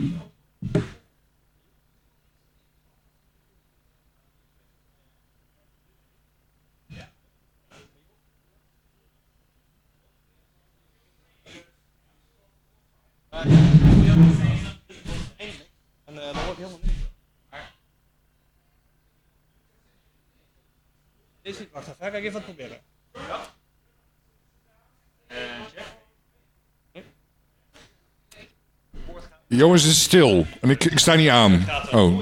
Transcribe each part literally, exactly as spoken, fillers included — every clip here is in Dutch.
En uh, dat wordt helemaal niet. Is niet, wacht even, ga ik even wat proberen. Ja. En check. Jongens, het is stil. En ik, ik sta niet aan. Oh.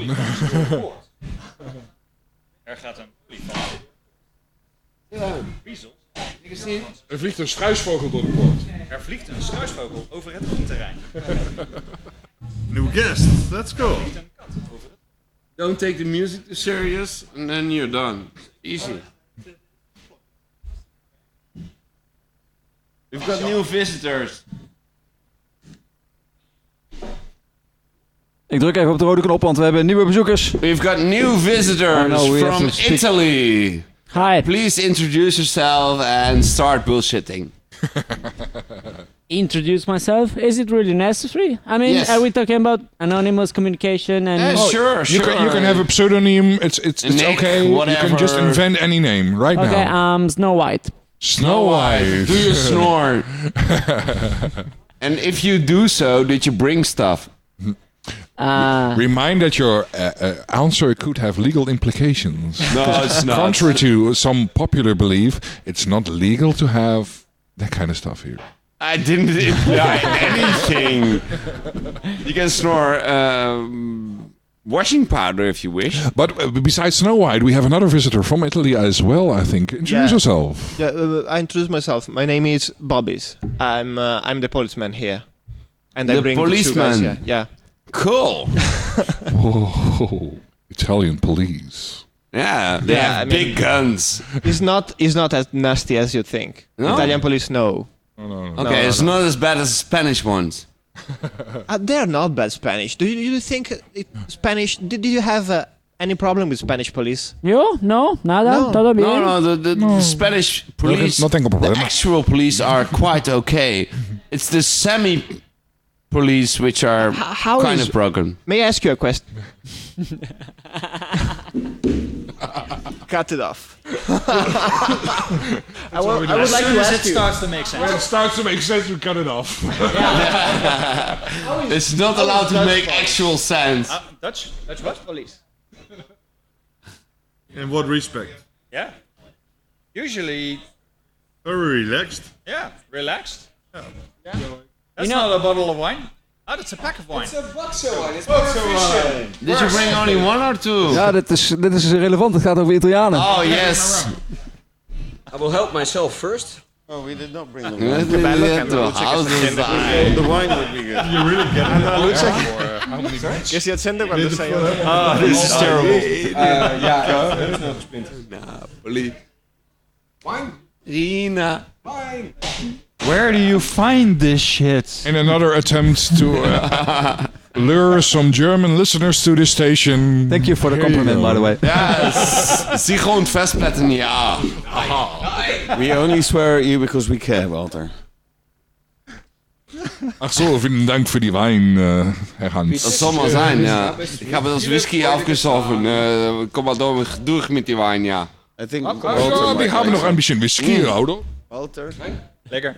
Er gaat een vlieg van. Ja. Wiesel. Er vliegt een struisvogel door de poort. Er vliegt een struisvogel over het grondterrein. New guest. Let's go. Er vliegt een kat over het... Don't take the music too serious, and then you're done. Easy. We've got new visitors. Ik druk even op de rode knop, want we hebben nieuwe bezoekers. We've got new visitors Oh, no, we have from to speak. Italy. Hi. Please introduce yourself and start bullshitting. Introduce myself. Is it really necessary? I mean, Yes. are we talking about anonymous communication and? Yeah, sure, You sure. can, you can have a pseudonym. It's it's, it's Nick, okay. You can just whatever. invent any name right Okay, now. um, Snow White. Snow White. Do you snore? And if you do so, did you bring stuff? Uh, Remind that your uh, uh, answer could have legal implications. No, it's not. Contrary to some popular belief, it's not legal to have that kind of stuff here. I didn't imply anything. You can snore um, washing powder if you wish. But uh, besides Snow White, we have another visitor from Italy as well, I think. Introduce Yeah. yourself. Yeah, uh, I introduce myself. My name is Bobbies. I'm uh, I'm the policeman here, and I The bring the two policeman. guys here. Yeah. Cool. Whoa, Italian police. Yeah, they Yeah, have I mean- big guns. It's not it's not as nasty as you think. No? Italian police, no. No, no, no. Okay, no, it's no. not as bad as the Spanish ones. Uh, they're not bad Spanish. Do you, do you think it, Spanish? Did, did you have uh, any problem with Spanish police? yo, no, nada, No. todo bien. No, no, the, the, the Spanish police, no tengo the problema. actual police are quite okay. It's the semi-police which are H- how kind is- of broken. May I ask you a question? Cut it off. I, wa- I would As like soon to as it ask you. starts to make sense. It starts to make sense, we cut it off. It's not allowed to make actual sense. Uh, Dutch? Dutch what? Police. In what respect? Yeah. Usually, Very relaxed. yeah, relaxed. Yeah. That's You know- not a bottle of wine. Oh, that's a pack of wine. Did you bring only one or two? Ja, dit is, dit is relevant. Het gaat over Italianen. Oh, yes. I will help myself first. Oh, we did not bring them. The The wine would be good. You really get it. Uh, looks like. Yes, you send them on the same. Oh, this is terrible. Napoli. Wine. Rina. Where do you find this shit? In another attempt to uh, lure some German listeners to this station. Thank you for the Here you compliment, go. by the way. Ja, zie gewoon Festplatten, ja. We only swear at you because we care, Walter. Ach so, vielen Dank für die Wein, uh, Herr Hans. Dat zal maar zijn, ja. Ik heb het als whisky afgesoffen. Uh, kom maar door, door met die wijn, ja. I think Ja, Walter wir haben noch ein bisschen Whisky, Mm. oder? Walter. Lekker.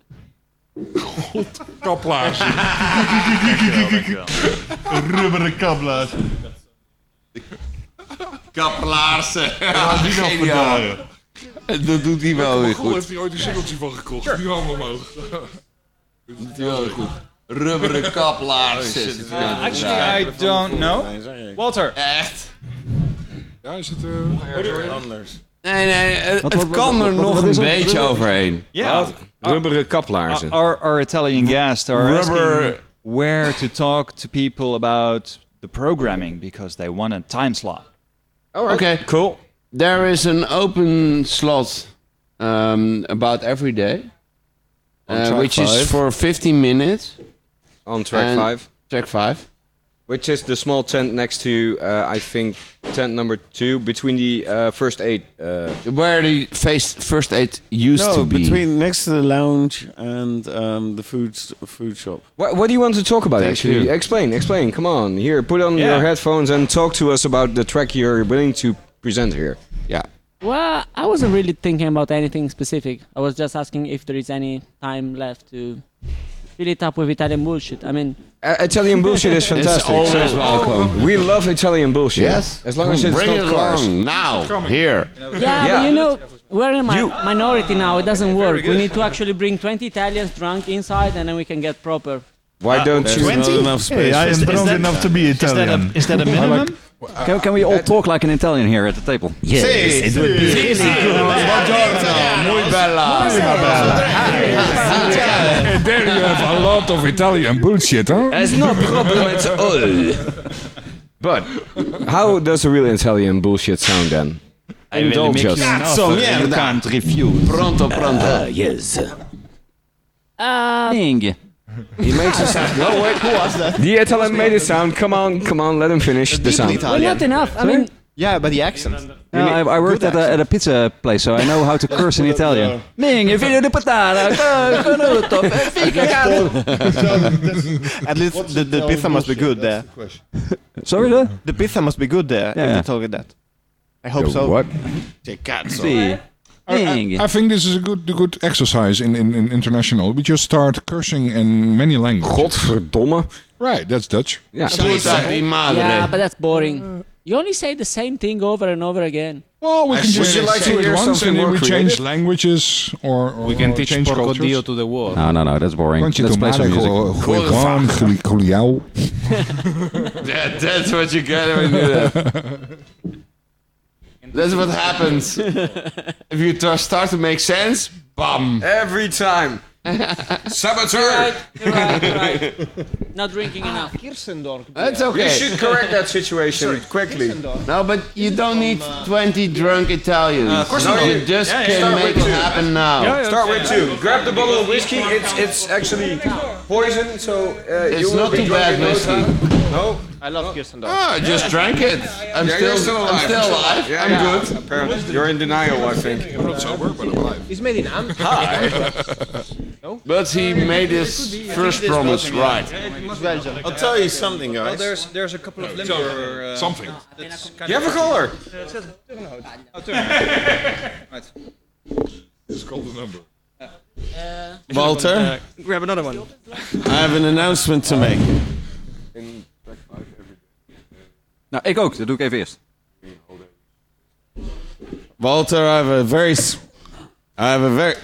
Kaplaars. Rubberen kaplaars. Kaplaarsen. Ja, die nog verdragen. Dat doet hij wel weer Goed, goed. heeft hij ooit een singeltje van gekocht? Die handen omhoog. Dat doet hij wel weer goed. Rubberen kaplaarsen. Uh, actually, I don't know. Walter. Echt? Ja, is het... Uh... Anders. Nee, nee, het, Wat- het wat- kan wat- er wat- nog wat een is er? beetje overheen. Yeah. Rubberen kaplaarzen. Our, our Italian guests are Rubber- asking where to talk to people about the programming because they want a time slot. Okay, Cool. there is an open slot um, about every day, On uh, track which five. is for fifteen minutes. On track and- five. Track five. which is the small tent next to, uh, I think, tent number two, between the uh, first aid. Uh, Where the face first aid used no, to be. between next to the lounge and um, the food st- food shop. what, what do you want to talk about, Thank actually? you. Explain, explain. Come on, here, put on Yeah. your headphones and talk to us about the track you're willing to present here. Yeah. Well, I wasn't really thinking about anything specific. I was just asking if there is any time left to fill it up with Italian bullshit. I mean, Uh, Italian bullshit is fantastic. always So- welcome. We love Italian bullshit. Yes. As long as it's Bring not it cars. along now. Here. yeah, Yeah. but you know, we're in a mi- You- minority now. It doesn't work. We need to actually bring twenty Italians drunk inside, and then we can get proper. Why don't There's you? not enough space. Hey, I am drunk enough to be Is that a, Italian. is that a minimum? Can, can we all talk like an Italian here at the table? Yes, it would be buongiorno, muy bella. And there you have a lot of Italian bullshit, huh? It's no problem at all. But how does a real Italian bullshit sound then? I will Indulge make us. you an So, offer yeah, you that- can't refuse. Pronto, pronto. Yes. Uh, Ding. He makes a sound. No, wait. Who was that? The Italian made a sound. Come on, come on, let him finish the sound. well, not enough. I mean, Yeah, but the accent. No, I, I worked at a, at a pizza place, so I know how to curse in Italian. Ming, je figlio di puttana, canuto, figa cazzo. At least the, the pizza must be good there. Sorry, the? The pizza must be good there. Yeah. If you told it that. I hope so. What? Sì. Ming. I think this is a good, a good exercise in, in, in international. We just start cursing in many languages. Godverdomme. Right, that's Dutch. Yeah. Puta di madre. yeah, but that's boring. You only say the same thing over and over again. Well, we can just Would you like to say it hear once something and then more we change creative? languages or, or We can teach change Porco cultures. Dio to the world. No, no, no, that's boring. Kontje Let's play some music. Gewoon, Juliao. That, that's what you get when you do that. That's what happens. If you t- start to make sense, bam. Every time. Saboteur. You're right, you're right. Not drinking enough. Kirsendorf. That's We okay. should correct that situation quickly. No, but you don't need twenty drunk Italians. of course no, not. you just Yeah, yeah, can start make with it two. happen now. Start with two. Grab the bottle of whiskey. It's it's actually poison, so uh, It's you will not be too drunk bad in no whiskey. time. No. I love Kirsendorf. Oh, I just drank it. I'm Yeah, still, you're still alive. I'm still alive. Yeah, I'm yeah. good. Apparently, you're in denial. I think. It's made in Amsterdam. But he made his first promise right. I'll tell you something, guys. Well, there's there's a couple of limber. Uh, Something. kind You have a caller. Oh, turn. Right. It's called the number. Walter, Grab another one. I have an announcement to make. Nou, ik ook. Dat doe ik even eerst. Walter, I have a very... s- I have a very...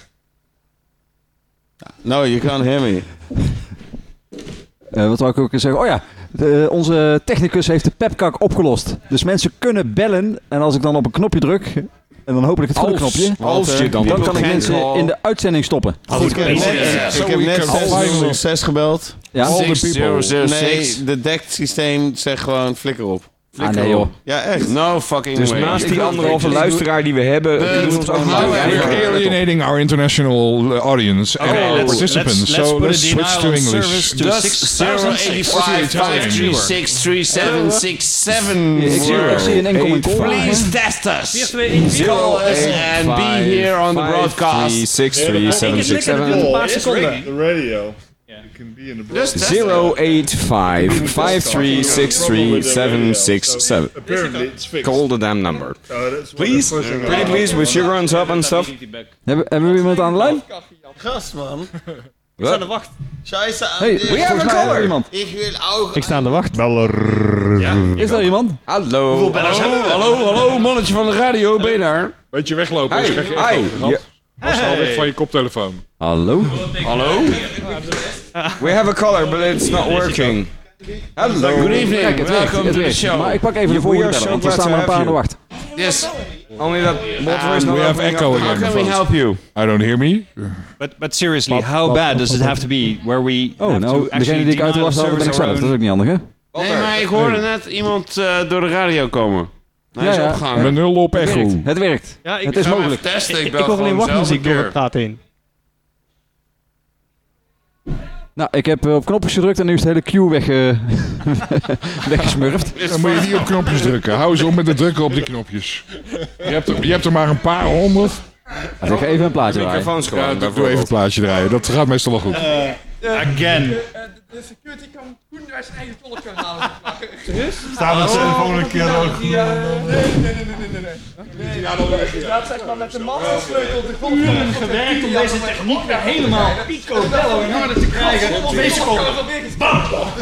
No, you can't hear me. Uh, wat wou ik ook eens zeggen? Oh ja, de, onze technicus heeft de pepkak opgelost. Dus mensen kunnen bellen. En als ik dan op een knopje druk... En dan hopelijk het goede Als- knopje. als je dan dan op kan ik geen mensen call- in de uitzending stoppen. Ik heb net, ik heb net zeshonderdzes gebeld. Ja? All the people. Nee, de decksysteem zegt gewoon flikker op. Ah, nee joh. Ja, echt. No fucking Dus way. naast die anderhalve luisteraar die we hebben, die doen ons ook Nou, maar We're alienating our international uh, audience and our let's- participants. let's- let's so put a let's switch to denial of English. service to Dus six zero thousand eight six. five five three six three seven six seven. Ik zie, ik zie een incoming call. Please test us. Call us and be here on the broadcast. six three seven six seven. The radio. You can be in the broadcast. zero eight five five three six three seven six seven. Apparently it's fixed. Call the damn number. Uh, that's what Please, the person- pretty please, with sugar on top and stuff. Hebben, hebben we iemand aan de lijn? Gast, man. What? Scheisse aan Hey, dit. We have a caller. iemand. Ik wil ook... Ik sta aan de wacht. Is er iemand? Hallo. Hallo, hallo, hallo, mannetje van de radio, ben je daar? Beetje weglopen. als je weg- Hi. weglopen Hi. gaat. Als al weg van je koptelefoon. Hallo? Hallo? We have a caller, but it's not working. Hello. Good evening, Kijk, het werkt. welcome Het to the werkt. show. Maar ik pak even de We volgende are bellen, so want er glad staan to maar een paar aan have de wacht. Yes, Only that Walter is not we have opening echo up. again. how can we help you? I don't hear me. But but seriously, how bad does it have to be where we Oh, have nou, to degene die ik uit de was hadden ben ik zelf. Dat is ook niet handig, hè? Nee, maar ik hoorde net iemand uh, door de radio komen. Hij Ja, is ja. opgehangen. Met nul op Het echo. werkt. Het werkt. Ja, ik Het is Ga maar mogelijk. even testen, ik Ik bel hoor alleen gewoon zelf een wachtmuziek door keer. het praten heen. Nou, ik heb uh, op knopjes gedrukt en nu is de hele queue weg, uh, weggesmurfd. Dan moet je niet op knopjes drukken. Hou eens op met het drukken op die knopjes. Je hebt er, je hebt er maar een paar honderd. Als ik even een plaatje draaien. Microfoons gewoon. Ja, doe even een plaatje draaien. Dat gaat meestal wel goed. Uh, again. De security kan Koen uit zijn eigen tolk gaan halen. Staan we de volgende keer ook. Nee, nee, nee, nee, nee, nee. Ja, dan gaat zeg maar met de mastersleutel de grond gewerkt om deze techniek weer helemaal picobello in orde te krijgen. Twee seconden. Bam!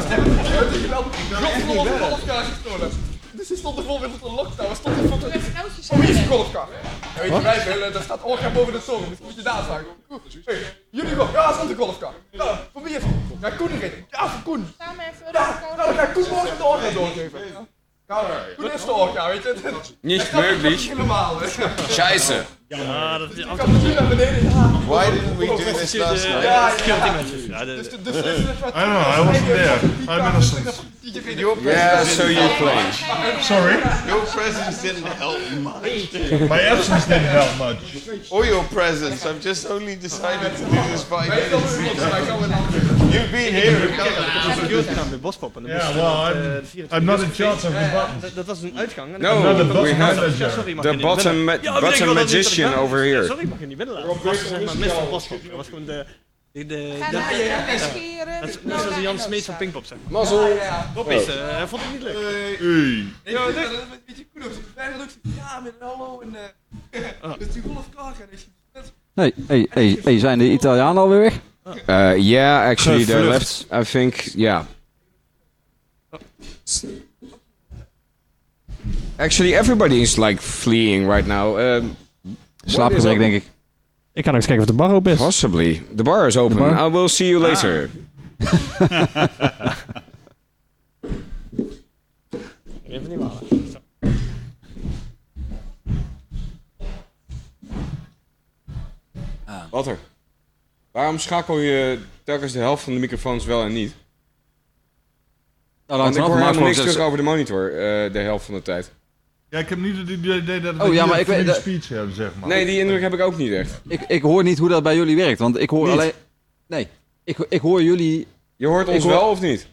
Dus er stond er bijvoorbeeld een lockdown, er stond er van hoe is je golfkar? Ja, weet je, wij willen, daar staat Olga boven de toren, dus moet je daar zagen. Hey, jullie golf, ja, er stond een golfkar. Ja, voor wie is het? Ja, Koen erin. Ja, voor Koen. Ja, nou, dan ga ik Koen morgen de Olga doorgeven. Ja, Koen is de Olga, weet je. Niet möglich. Scheiße. Ja, dat is altijd... Why didn't we do this last night? Ja, ja, dus de beslissing is wat... I don't know, I wasn't there. I'm innocent. Yeah, so you play. Sorry? Your presence didn't help much. My absence didn't help much. Or your presence. I've just only decided to do this five minutes. You've been here a couple. Yeah, well, I'm, I'm not in charge of the buttons. Dat was een uitgang. No, we have the bottom, ma Ja, bottom ik wil dat magician niet- over here. Sorry, ik mag je niet binnen laten. Dat was zeg maar mister Bospop. Dat was gewoon de... de, de, de Ga naar je scheren. dat is net zoals de Jan Smeets van Pinkpop, zeg maar. Mazzel. Rob is, eh, hij vond het niet leuk. Hey. Ja, dat is een beetje Koen ook. Bijna ook ja, met een hallo en... Dus die golfkar en is... Hey, hey, hey, hey, zijn de Italianen alweer weg? Uh, yeah, actually they Gevlucht. left. I think, yeah. Actually, everybody is like fleeing right now. Um, Slaapgebrek, denk ik. Ik ga nog eens kijken of de bar open is. Possibly. The bar is open. bar? I will see you later. Even niet halen. Wat er? Waarom schakel je telkens de helft van de microfoons wel en niet? Nou, Want ik dan hoor helemaal niks dus- terug over de monitor uh, de helft van de tijd. Ja, ik heb niet het idee dat we Oh, ja, hier maar ik free weet- dat- speech hebben, zeg maar. Nee, die indruk heb ik ook niet echt. Ik, ik hoor niet hoe dat bij jullie werkt, want ik hoor Niet. alleen... Nee, ik, ik hoor jullie... Je hoort ons Ik hoor- wel of niet?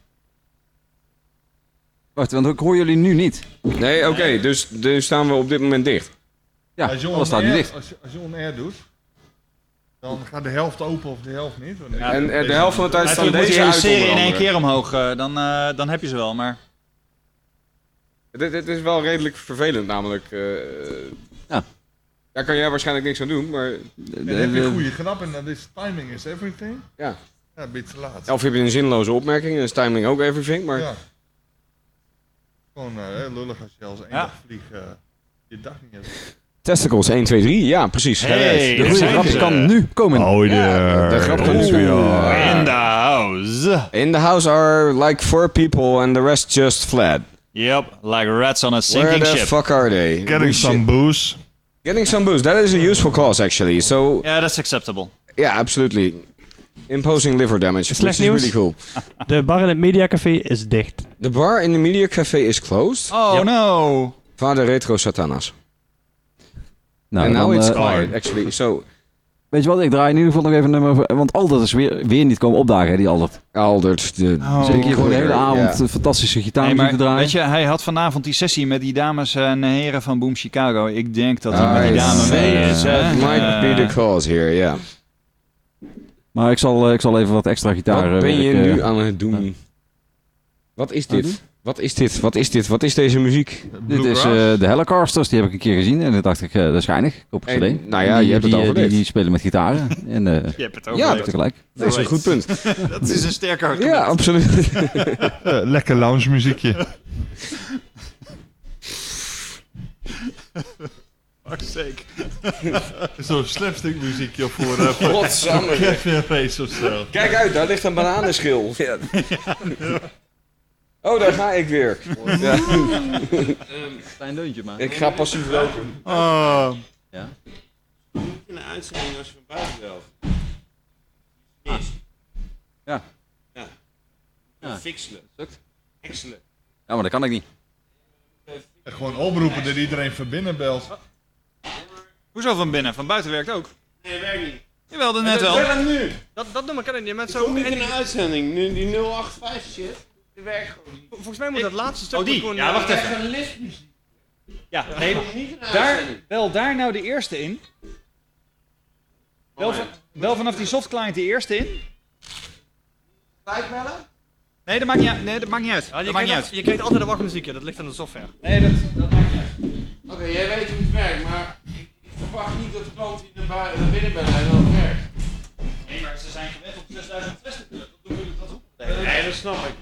Wacht, want ik hoor jullie nu niet. Nee, oké, okay, dus, dus staan we op dit moment dicht. Ja, als je alles staat nu on-air- dicht. Als je, als je on-air doet, dan gaat de helft open of de helft niet. Want ik- En uh, de helft van de tijd staan Uiteindelijk moet deze je hele uit serie in onder één andere. keer omhoog, uh, dan, uh, dan heb je ze wel, maar... Dit, dit is wel redelijk vervelend namelijk. Uh, Ja. Daar kan jij waarschijnlijk niks aan doen, maar... Dan heb je een goede grap en dat is timing is everything. Ja. Ja, een beetje te laat. Of heb je een zinloze opmerking en is timing ook everything, maar... Ja. Gewoon uh, heel lullig als je als één Ja. dag vlieg uh, je dag niet hebt. Testicles één, twee, drie, ja precies. Hey, De daar goede zijn grap ze. kan nu komen. Oh, Ja, de grap kan nu Oeh, in the house. In the house are like four people and the rest just fled. Yep, like rats on a Where sinking the ship. fuck are they? Getting We some shit. booze. Getting some booze. That is a useful cause actually. So Yeah, that's acceptable. yeah, absolutely. Imposing liver damage, Slecht which is nieuws? really cool. De bar in het Mediacafé is dicht. The bar in the Media Café is closed. Oh Yep. no. Vader Retro Satanas. Nou, And now dan, it's eh, quiet actually. So weet je wat, ik draai in ieder geval nog even een nummer... voor- Want Aldert is weer, weer niet komen opdagen, hè, die Aldert. Aldert, de Oh. Zit ik hier gewoon de hele Ja. avond eh, fantastische Nee, gitaarmuziek maar te draaien. weet je, hij had vanavond die sessie met die dames en heren van Boom Chicago. Ik denk dat hij met die I dame see. mee is. hè? That might be Eh, the cause here, yeah. Maar ik zal, eh, ik zal even wat extra gitaar... Wat ben je werk, eh, nu aan het doen? Wat is Aan het dit? Wat is dit? Wat is dit? Wat is deze muziek? Dit is eh, de Hellecasters, die heb ik een keer gezien en toen dacht ik, eh, dat is geinig. Ik koop een En, cd. nou ja, Die- je hebt het die, al eh, die, geleerd. die spelen met gitaren. En, eh, Je hebt het Ja, over. tegelijk. Dat is een goed punt. Dat is een sterk argument. Ja, absoluut. Uh, lekker lounge muziekje. Fuck's sake. Zo'n slapstick muziekje voor uh, voor Godsamme. Kevin Face of zo. Kijk uit, daar ligt een bananenschil. Ja. Oh, daar ga ik weer. Ja. Klein deuntje maar. Ik ga passief roken. Oh. Ja. In een uitzending als je van buiten belt. Ja. Ja. Ja. Fixelen. Excellent. Ja, maar dat kan ik niet. En gewoon oproepen dat iedereen van binnen belt. Hoezo van binnen? Van buiten werkt ook. Nee, dat werkt niet. Jawel, dat net wel. Bel hem nu. Dat, dat nummer ken ik niet. Met Zo zo niet in een uitzending. Nu die nul acht vijf shit. Die werkt gewoon niet. Volgens mij moet dat laatste stuk Oh, die. gewoon... Ja, eh, wacht even. Echt een liftmuziek. Ja, nee, Niet een daar, uitzending. bel daar nou de eerste in. Bel, van, bel vanaf die softclient de eerste in. Gelijk bellen? Nee, dat maakt niet uit. Nee, dat maakt niet uit. Ja, je, dat maakt niet krijgt, uit. je krijgt altijd de wachtmuziekje, dat ligt aan de software. Nee, dat, dat maakt niet uit. Oké, jij weet hoe het werkt, maar ik, ik verwacht niet dat de klanten die naar, bui- naar binnen bellen en dat het werkt. Nee, maar ze zijn gewend op zesduizend zestig. Dat doen we dat ook. Nee, dat snap ik.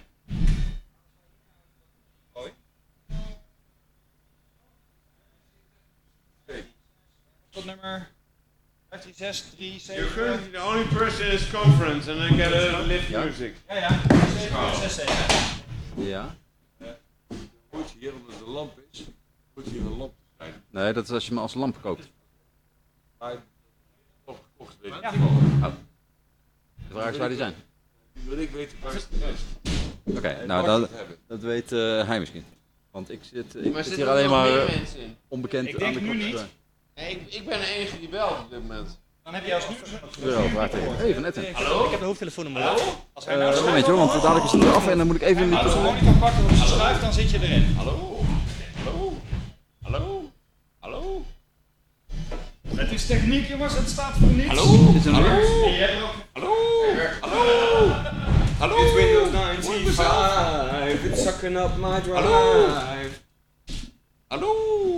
Tot nummer vijf drie zes drie You're zeven. currently the only person in this conference and I get a lift music. Ja, ja. zeven zes zeven. Ja. Moet hier omdat de lamp is, moet hier een lamp zijn. Nee, dat is als je me als lamp koopt. Maar toch gekocht, weet ik Ja. niet. De vraag is waar die zijn. Die wil ik weten waar is de rest. Oké, nou mag dat, het hebben. dat weet eh, hij misschien. Want ik zit, ik Maar zit zitten hier er alleen nog maar meer eh, mensen in? onbekend Ik aan denk de nu knop te niet. draaien. Nee, ik, ik ben de enige die belt op dit moment. Dan heb je als nu... Euro, wacht even. Even net. Hallo? Ik heb de hoofdtelefoonnummer. Hallo? Als hij nou Uh, een momentje hoor, want dadelijk is het eraf en dan moet ik even in die als je de monitor pakt op je schuift, dan zit je erin. Hallo? Hallo? Hallo? Hallo? Het is techniek, jongens. Het staat voor niks. Hallo? Is er nog Hallo? En je hebt er ook... Hallo? Hallo? Hallo? It's Windows ninety-five, it's sucking up my drive. Hallo? Hallo?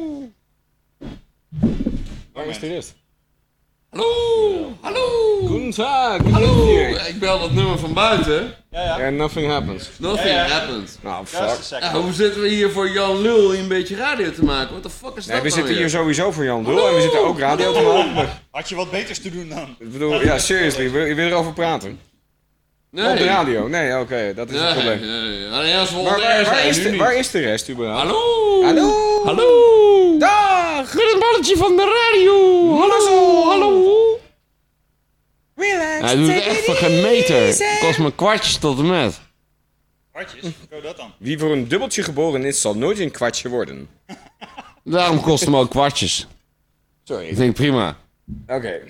Waar is de rest? Hallo? Hallo? Goedendag, Hallo? Ik bel dat nummer van buiten. Ja, ja. And nothing happens. Nothing Ja, ja. happens. Nou, Just a fuck. second. Ja, hoe zitten we hier voor Jan Lul een beetje radio te maken? What the fuck is dat Nee, we nou zitten weer? hier sowieso voor Jan Doel en we zitten ook radio te maken. Had je wat beters te doen dan? Ik bedoel, ja, seriously, wil je wil erover praten? Nee. Op de radio? Nee, oké, dat is Nee, het probleem. nee, nee. Alleen als we Maar on waar, air waar, zijn, is nu de, niet. waar is de rest überhaupt? Hallo? Hallo? Hallo? Dag! Gun het balletje van de radio! Hallo? Hallo? Relax, Hij doet het echt voor geen meter. Kost me kwartjes tot en met. Hartjes, hoe kan dat dan? Wie voor een dubbeltje geboren is, zal nooit een kwartje worden. Daarom kost hem ook kwartjes. Sorry. Ik denk prima. Oké.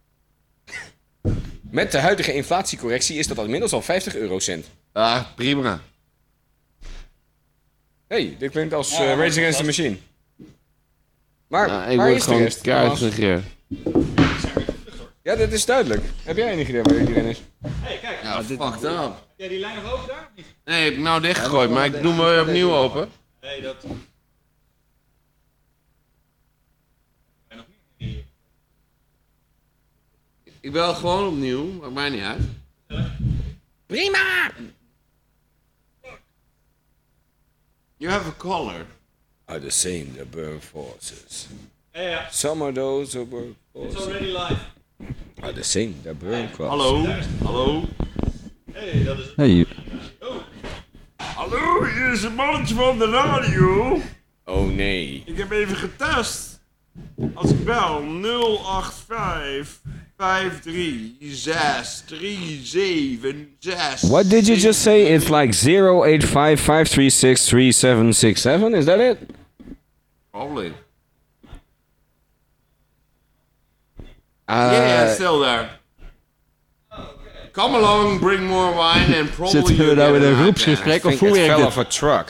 Met de huidige inflatiecorrectie is dat inmiddels al vijftig eurocent. Ja, prima. Hey, dit klinkt als Ja, eh, maar Rage Against the Machine. Maar Ja, ik waar word is de gewoon rest? keihard geregeerd. Ja, dat is duidelijk. Heb jij enig idee waar iedereen is? Hé, kijk. Ja, fucked up. Heb jij die lijn nog open daar? Of niet? Nee, heb ik nou dichtgegooid, maar ik doe hem weer opnieuw open. Nee, dat... Ik bel gewoon opnieuw, maakt mij niet uit. Prima! You have a caller. Are the same that burn forces. Ja, ja. Some of those who burn It's forces already live. are the same that burn crosses. Hallo? Hallo? Hé, dat is... Hey, Hallo, hier is een mannetje van de radio. Oh nee. Ik heb even getest. Als ik bel nul acht vijf vijf drie zes drie zeven zes. What did you just say? It's like zero eight five five three six three seven six seven, is that it? Probably. Uh, Yeah, still there. Come along, bring more wine and probably zitten we you'll nou get in an een iPad. groepsgesprek of think hoe it werkt fell dit? off a truck.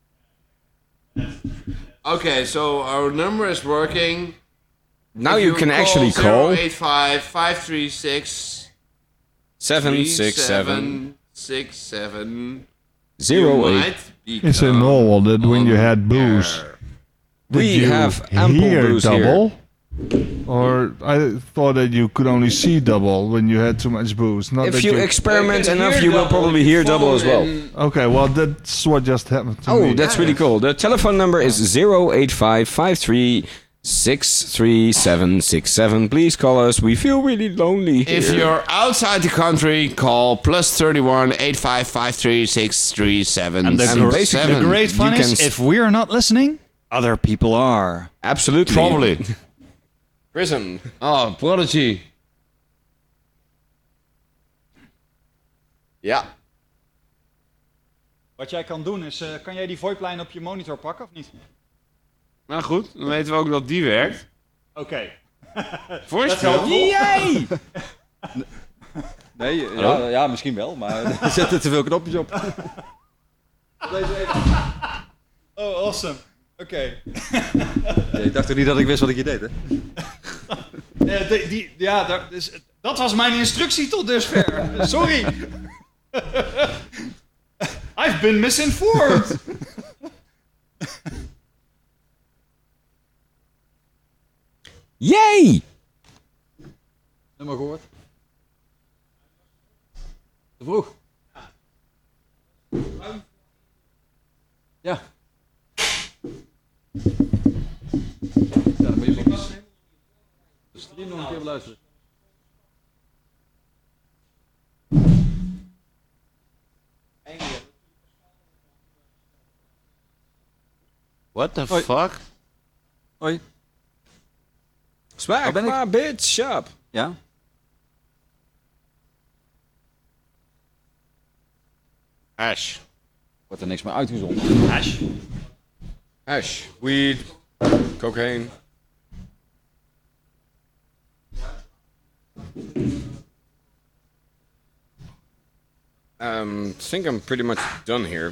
Okay, so our number is working. Now If you can actually call zero eight five five three six seven six seven six seven zero eight. Is it normal that when you had booze, did We you have ample hear booze here. double? Or I thought that you could only see double when you had too much booze. Not If that you you experiment You can enough, hear you will double probably if you hear double as well. phone in- Okay, well that's what just happened to Oh, me. that's really cool. The telephone number is zero eight five five three six three seven six seven. Please call us. We feel really lonely here. If you're outside the country, call plus thirty-one eight five five three six three seven And the, And gr- basically, the great fun you is, can- if we're not listening, other people are. Absolutely. Probably. Prison. Oh, Prodigy. Ja. Wat jij kan doen is, uh, kan jij die VoIP-lijn op je monitor pakken of niet? Nou goed, dan weten we ook dat die werkt. Oké. Voorstel. Yay! Nee, ja, ja, misschien wel, maar er zitten te veel knopjes op. Deze even. Oh, awesome. Oké. Okay. Ja, ik dacht toch niet dat ik wist wat ik hier deed, hè? uh, die, die, ja, dat, dus, dat was mijn instructie tot dusver. Sorry. I've been misinformed. Yay! Nummer gehoord? Te vroeg. Ja. Ja, dan moet je de stream nog een keer beluisteren. What the Hoi. fuck? Hoi. Smack my bitch up. Ja? Ash. Wordt er niks meer uitgezonden. Ash. Ash, weed, cocaine. Um, I think I'm pretty much done here.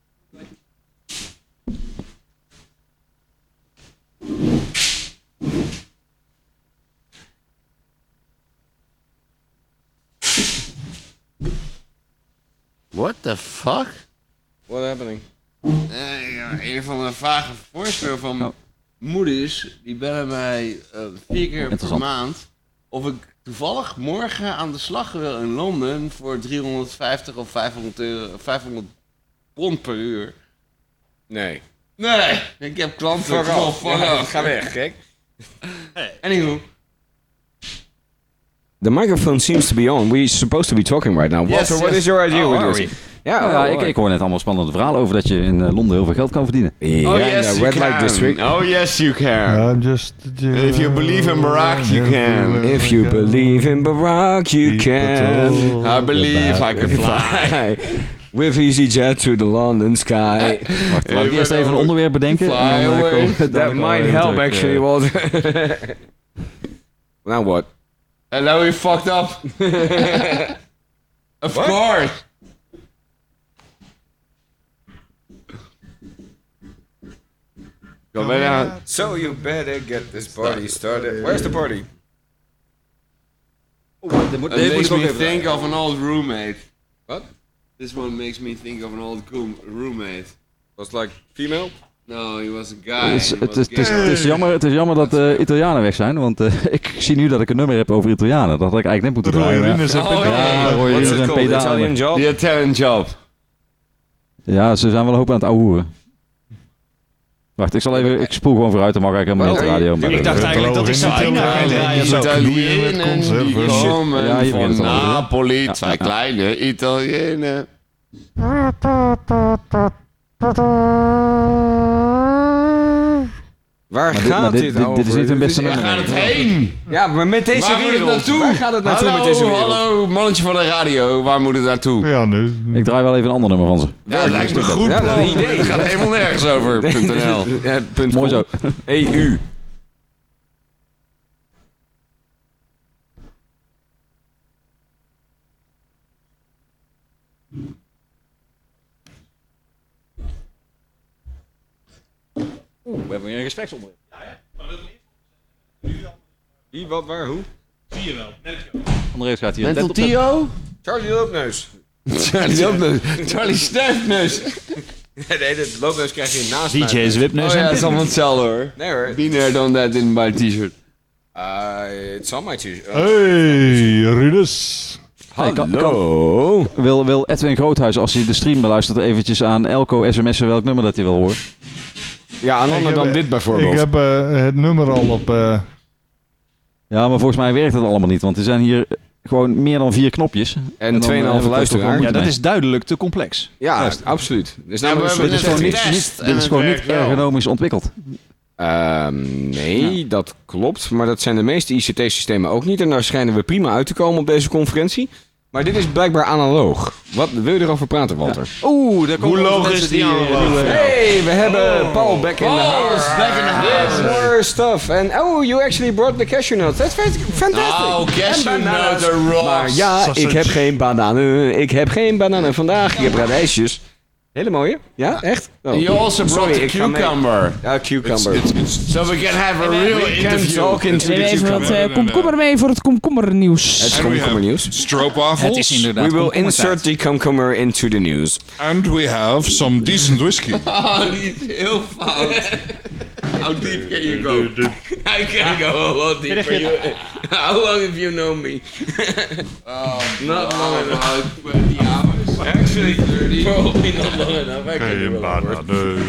What the fuck? What happening? Uh, ja, een of andere vage voorstel van Oh. moeders, die bellen mij uh, vier keer per Interessant. maand of ik toevallig morgen aan de slag wil in Londen voor driehonderdvijftig of vijfhonderd, euro, vijfhonderd pond per uur. Nee. Nee, ik heb klanten. Fuck Kom op, off. fuck Ja, off. ga weg, gek. Anywho. The microphone seems to be on. We're supposed to be talking right now. Yes, Walter, what yes. is your idea Oh, with are this? we? Ja, Nou ja, oh, ik, oh. ik hoor net allemaal spannende verhalen over dat je in uh, Londen heel veel geld kan verdienen. Ja, Oh in yes, the you red light can. district. Oh yes, you can. I'm just. If you believe in Barack, you can. If you believe in Barack, you can. I believe I can fly. With EasyJet to the London sky. Wacht, laat ik eerst even een onderwerp bedenken. Fly en dan, uh, away. komen we- That dan might komen we help terug, actually, uh, Walter. Now what? And now we fucked up. Of course. Go bijna. So you better get this party started. Where's the party? dit moet- It dit moet makes ik ook me even think of an old roommate. What? This one makes me think of an old coom- roommate. Was like female? No, he was a guy. Het is, He het, was is, het, is, gay. het, is jammer, het is jammer dat de Italianen weg zijn, want uh, ik zie nu dat ik een nummer heb over Italianen. Dat had ik eigenlijk net moeten Rode draaien. Rines en Oh, pedalen. ja, yeah. Roy What's Rines it en called? pedalen. Italian job? The Italian job. Ja, ze zijn wel een hoop aan het ouwehoeren. Wacht, ik zal even, ik spoel gewoon vooruit, dan mag ik helemaal niet op de radio. Maar Ik dacht eigenlijk dat ik Sabina ging draaien. Zo. Italiënen die komen Ja, je van begint het al. Napoli. Ja, Twee ja. kleine Italiënen. Waar Maar dit- gaat maar dit- dit, dit- over? dit is niet een beste Waar nummer. Waar gaat het heen? Ja, maar met deze Waar moet het wereld. naartoe? Waar gaat het naartoe hallo, met deze wereld? hallo, mannetje van de radio. Waar moet het naartoe? Ja, nu. Ik draai wel even een ander nummer van ze. Ja, dat lijkt me een goed Ja, plan. dat is een idee. Het gaat helemaal nergens over. .nl. Ja, punt Mooi com. zo. E U. We hebben weer een gespreksonderwerp. Wie, wat, waar, hoe? Andreas gaat hier. Mental let op de- Tio? Charlie Loopneus. Charlie Loopneus. Charlie Snuifneus. Nee, de loopneus krijg je naast D J Zwipneus Oh ja, en het is allemaal hetzelfde hoor. Nee hoor. Been there, done that in my t-shirt. Uh, it's on my t-shirt. Uh, Hey, Rines. Hey, kan- Hallo. Wil, wil Edwin Groothuis, als hij de stream beluistert, eventjes aan Elko sms'en welk nummer dat hij wil horen? Ja, een Ik ander heb, dan eh, dit bijvoorbeeld. Ik heb eh, het nummer al op. eh, Ja, maar volgens mij werkt het allemaal niet, want er zijn hier gewoon meer dan vier knopjes. En dan, twee en een eh, halve heb ik dat toch wel luisteraar. Ja, moeite dat mee. is duidelijk te complex. Ja, absoluut. Dus Ja, namelijk we een hebben soort- Dit is net gewoon niet, getest niet, en dit is het gewoon niet werkt wel. ergonomisch ontwikkeld. Ehm, nee, dat klopt. Maar dat zijn de meeste I C T-systemen ook niet. En daar schijnen we prima uit te komen op deze conferentie. Maar dit is blijkbaar analoog. Wat wil je erover praten, Walter? Oeh, daar komt Hoe logisch is die analoog? Hey, we hebben Paul back in the house. back in the house. Yes, more stuff. And oh, you actually brought the cashew nuts. That's fantastic. Oh, cashew En bananen. nuts, Ross. Maar ja, ik heb geen bananen. Ik heb geen bananen vandaag. Ik heb radijsjes. Hele mooie. Ja, echt? Oh. You also brought Sorry, the ik ga mee- cucumber. Ja, cucumber. So we can have a real We can interview. talk into Neem the even wat cucumber. uh, komkommer mee voor het komkommernieuws. Het is And we have komkommernieuws. stroopwafels. Het is inderdaad We will komkommertijd. insert the komkommer into the news. And we have some decent whiskey. Oh, die is heel fout. How deep can you go? I can go a lot deeper. You, how long have you known me? oh, not long enough. twenty hours. Actually, thirty. Probably not long enough. I can do a lot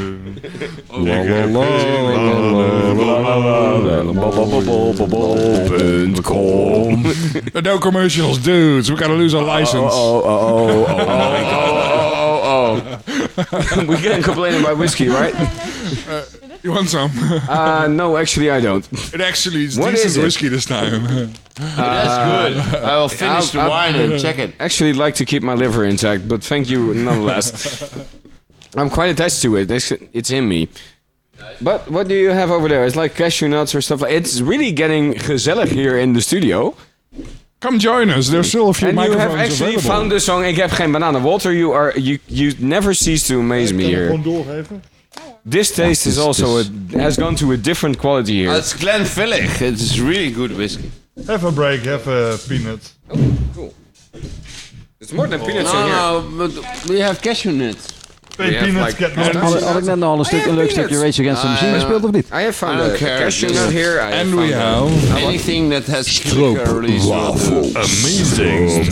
No commercials, dudes. We gotta lose our license. Oh, oh, oh, oh, oh, oh, oh. We can't complain about whiskey, right? You want some? Uh, no, actually I don't. It actually is What decent is it? whiskey this time. That's good. I will finish the I'll- wine and check it. Actually like to keep my liver intact, but thank you nonetheless. I'm quite attached to it. It's, it's in me. But what do you have over there? It's like cashew nuts or stuff like. It's really getting gezellig here in the studio. Come join us. There's still a few And you have microphones actually available. found the song Ik heb geen bananen. Walter, you are you you never cease to amaze me here. doorgeven. This taste is also a, has gone to a different quality here. It's Glenfiddich. It's really good whiskey. Have a break, have a peanut. Cool. It's more than peanuts in No, here. no, but we have cashew nuts. Twee We have peanuts, like- get nuts. Had, had ik net al een, stuk, een leuk stukje Rage Against the Machine gespeeld of niet? I have found I don't a care. cashew Just- nut here. I And have we found a- have Anything that has quicker release will do. Amazing.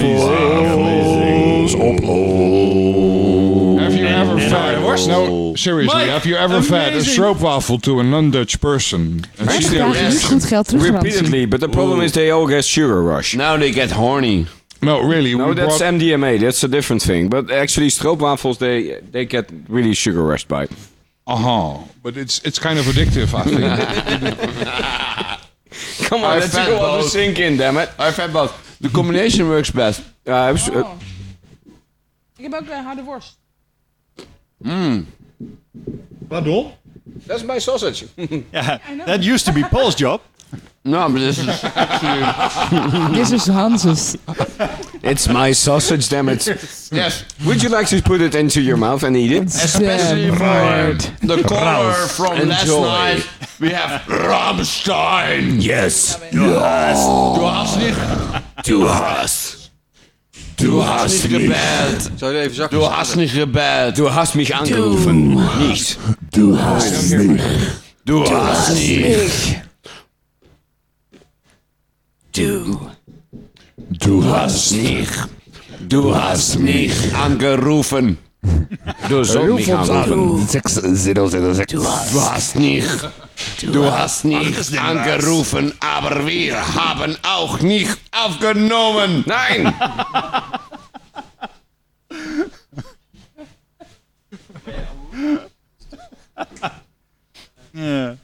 Have you ever fed? No, seriously. Mike, have you ever fed a stroopwafel to a non-Dutch person? And she Mensen krijgen niet goed geld terug. Repeatedly, but the problem is they all get sugar rush. Now they get horny. No, really. No, we that's brought- M D M A. That's a different thing. But actually, stroopwafels they they get really sugar rushed by. Uh-huh. But it's it's kind of addictive, I think. Come on, I let's fed go on to both. sink in, damn it. I've had both. The combination works best. Uh, I was- uh, Ik heb ook uh, harde worst. Mmm. Pardon? that's my sausage. Yeah, that used to be Paul's job. No, but this is actually... Dit is Hanses. It's my sausage, damn it. Yes. Would you like to put it into your mouth and eat it? Especially for the caller from last Enjoy. night. We have Rammstein. Yes. Du hast nicht... Du hast. Du hast nicht gebellt. Zou je even zakken? Du hast nicht gebellt. Du hast mich angerufen. Nicht. Du hast nicht. Du hast nicht. Du. Du hast nicht. Du hast nicht angerufen. Du sollst mich anrufen. Du hast nicht. Du hast nicht angerufen, aber wir haben auch nicht aufgenommen. Nein. Yeah.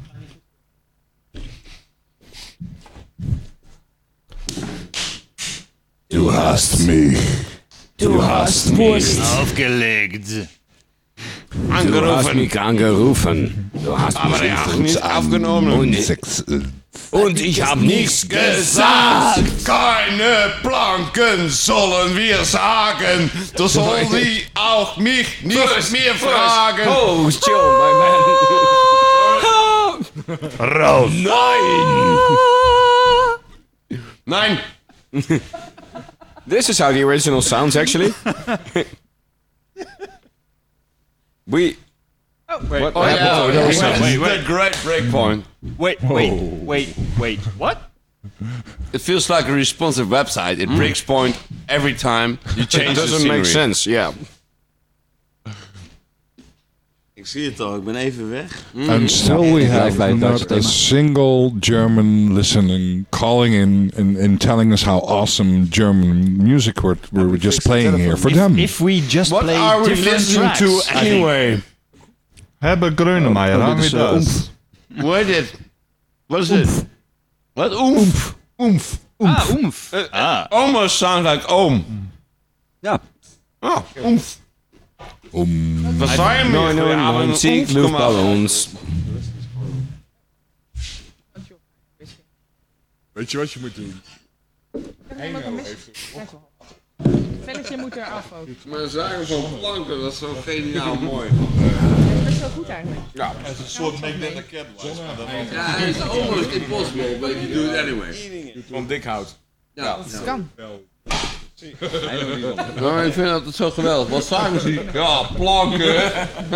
Du hast mich. Du hast mich Aufgelegt. Du hast angerufen, mich angerufen. Du hast mich aber er hat nicht aufgenommen. Und, und ich habe nichts gesagt. Keine Planken sollen wir sagen. Du sollst die auch mich nicht mehr fragen. Oh, chill, my man. Raus. Nein. Nein. This is how the original sounds, actually. we. Wait, What Oh happened? yeah, Oh, wait, that was wait, something. wait, the great breakpoint. wait, wait, wait, wait. What? It feels like a responsive website. It breaks point every time you change It the doesn't scenery. make sense, yeah. Ik zie het al, ik ben even weg. And still we have bij het Duitse not a thema. single German listening calling in and, and telling us how awesome German music we're, we're just playing here for If, them. if we just What play are we different listening tracks, to I think. anyway? Hebben Grönemeyer, Oh, haben dit is, wir eh, das? What is it? What is it? What oomph? Oomph. Ah, oomph. Uh, ah. Almost sounds like oom. Ja. Oh, oomph. Om. Was zijn we? neunundneunzig luchtballons. Weet je wat je moet doen? Heino heeft velletje moet er af ook. Maar zagen van planken, dat is zo geniaal mooi. Dat is best wel goed eigenlijk. Ja. Het is een soort make that a cat was. Ja, it's almost impossible, but you do it anyway. Van dik hout. Ja. Dat kan. Nou, ik vind dat zo geweldig. Wat zagen ze? Ja, planken.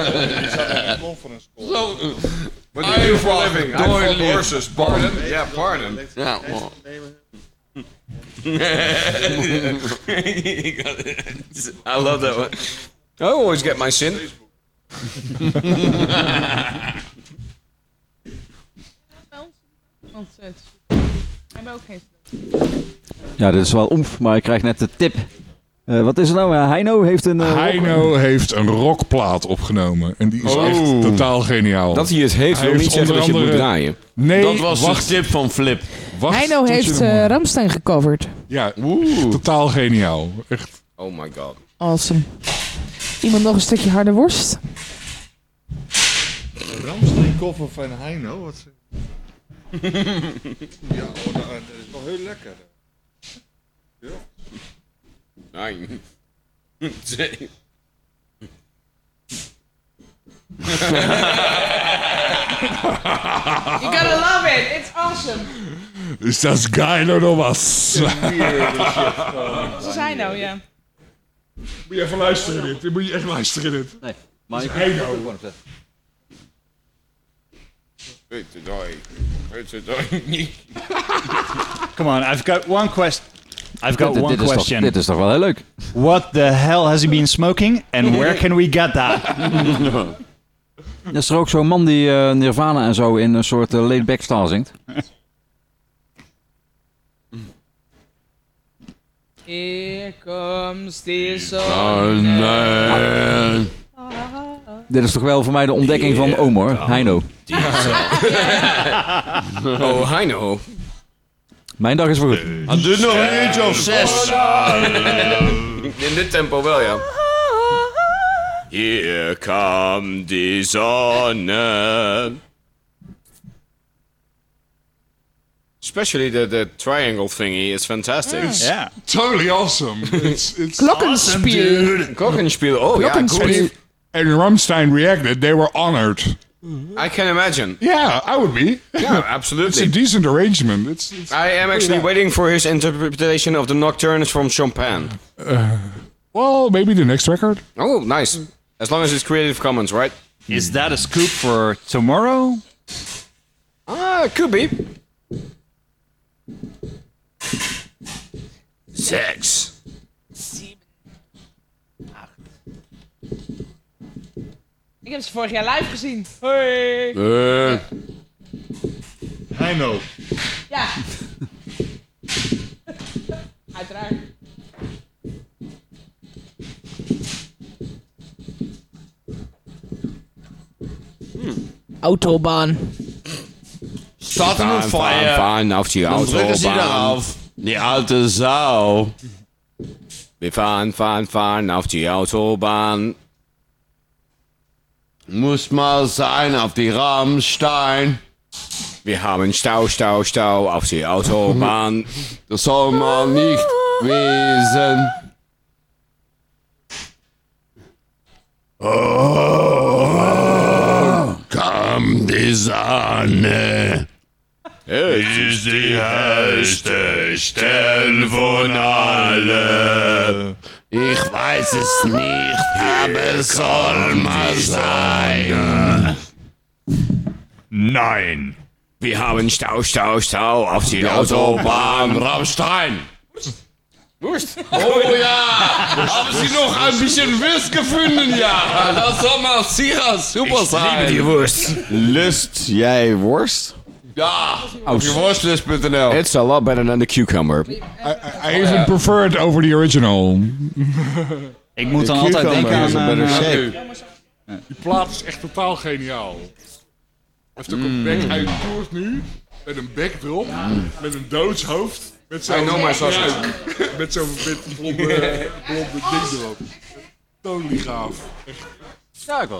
Zo. What do you do for a living? I fought horses. Pardon? Yeah, pardon. Ja. I love that one. I always get my sin. Want het hebben ook geen. Ja, dit is wel oemf, maar ik krijg net de tip. Uh, wat is het nou? Uh, Heino heeft een... Uh, Heino rock... heeft een rockplaat opgenomen. En die is oh. echt totaal geniaal. Dat hij het heeft, hij wil niet zeggen dat je het moet draaien. Nee, dat was wacht. de tip van Flip. Wacht, Heino heeft uh, Rammstein gecoverd. Ja, Oeh. totaal geniaal. Echt. Oh my god. Awesome. Iemand nog een stukje harde worst? Rammstein cover van Heino? Wat ze... ja, oh, dat is wel heel lekker. Ja. Nee. You gotta love it. It's awesome. Is dat geil of was? Zo is Heino, ja. Moet je even luisteren dit. Dit moet je echt luisteren dit. Nee, maar ik Heino. Weet het dooi. Weet het dooi niet. Come on, I've got one question. I've got dit, one dit is question. Toch, dit is toch wel heel leuk. What the hell has he been smoking and where can we get that? Is er ook zo'n man die uh, Nirvana en zo in een soort uh, laid-back style zingt? Here comes the sun. Oh nee. Dit is toch wel voor mij de ontdekking van oom hoor, Heino. Oh, Heino. Mijn dag is voor goed. Het duurt nog een uurtje of zes. In dit tempo wel, ja. Here come the sun. Especially the, the triangle thingy is fantastic. It's Yeah. totally awesome. It's, it's Glockenspiel. awesome, dude. Glockenspiel, oh ja, Glockenspiel. And Rammstein reacted, they were honored. I can imagine. Yeah, I would be. Yeah, It's absolutely. a decent arrangement. It's, it's I am actually waiting for his interpretation of the Nocturnes from Chopin. uh, well, maybe the next record. Oh, nice. As long as it's Creative Commons, right? Is that a scoop for tomorrow? Ah, uh, could be. Six. Ik heb ze vorig jaar live gezien. Hoi. Uh. Heino. Ja. Uiteraard. Hmm. Autobahn. Staat er een Fahren, fahren, fire. fahren auf die Dan drukken ze Autobahn. eraf. Die alte Sau. Wir fahren, fahren, fahren auf die Autobahn. Muss mal sein auf die Rammstein. Wir haben Stau, Stau, Stau auf die Autobahn. Das soll mal nicht wesen. Oh, komm die Sonne. Hey. Ist die höchste Stelle von allen. Ich weiß es nicht, aber es soll mal sein. Nein. Wir haben Stau, Stau, Stau auf die, Die Autobahn. Autobahn Rammstein. Wurst. Oh ja, haben Sie noch ein bisschen Wurst gefunden? Ja, Dat zal maar Siras super Liebe zijn. die Wurst. Lust jij worst? Ja, op je worstlust punt n l. It's a lot better than the cucumber. I, I, I even prefer it over the original. Ik moet dan altijd denken aan... aan, uh, Die plaat is echt totaal geniaal. Hij heeft ook een back, hij toert nu met een backdrop, met een doodshoofd. Met I know my sausage. Ja, met zo'n met blonde, blonde ding erop. Totally gaaf. Ja, ik wel.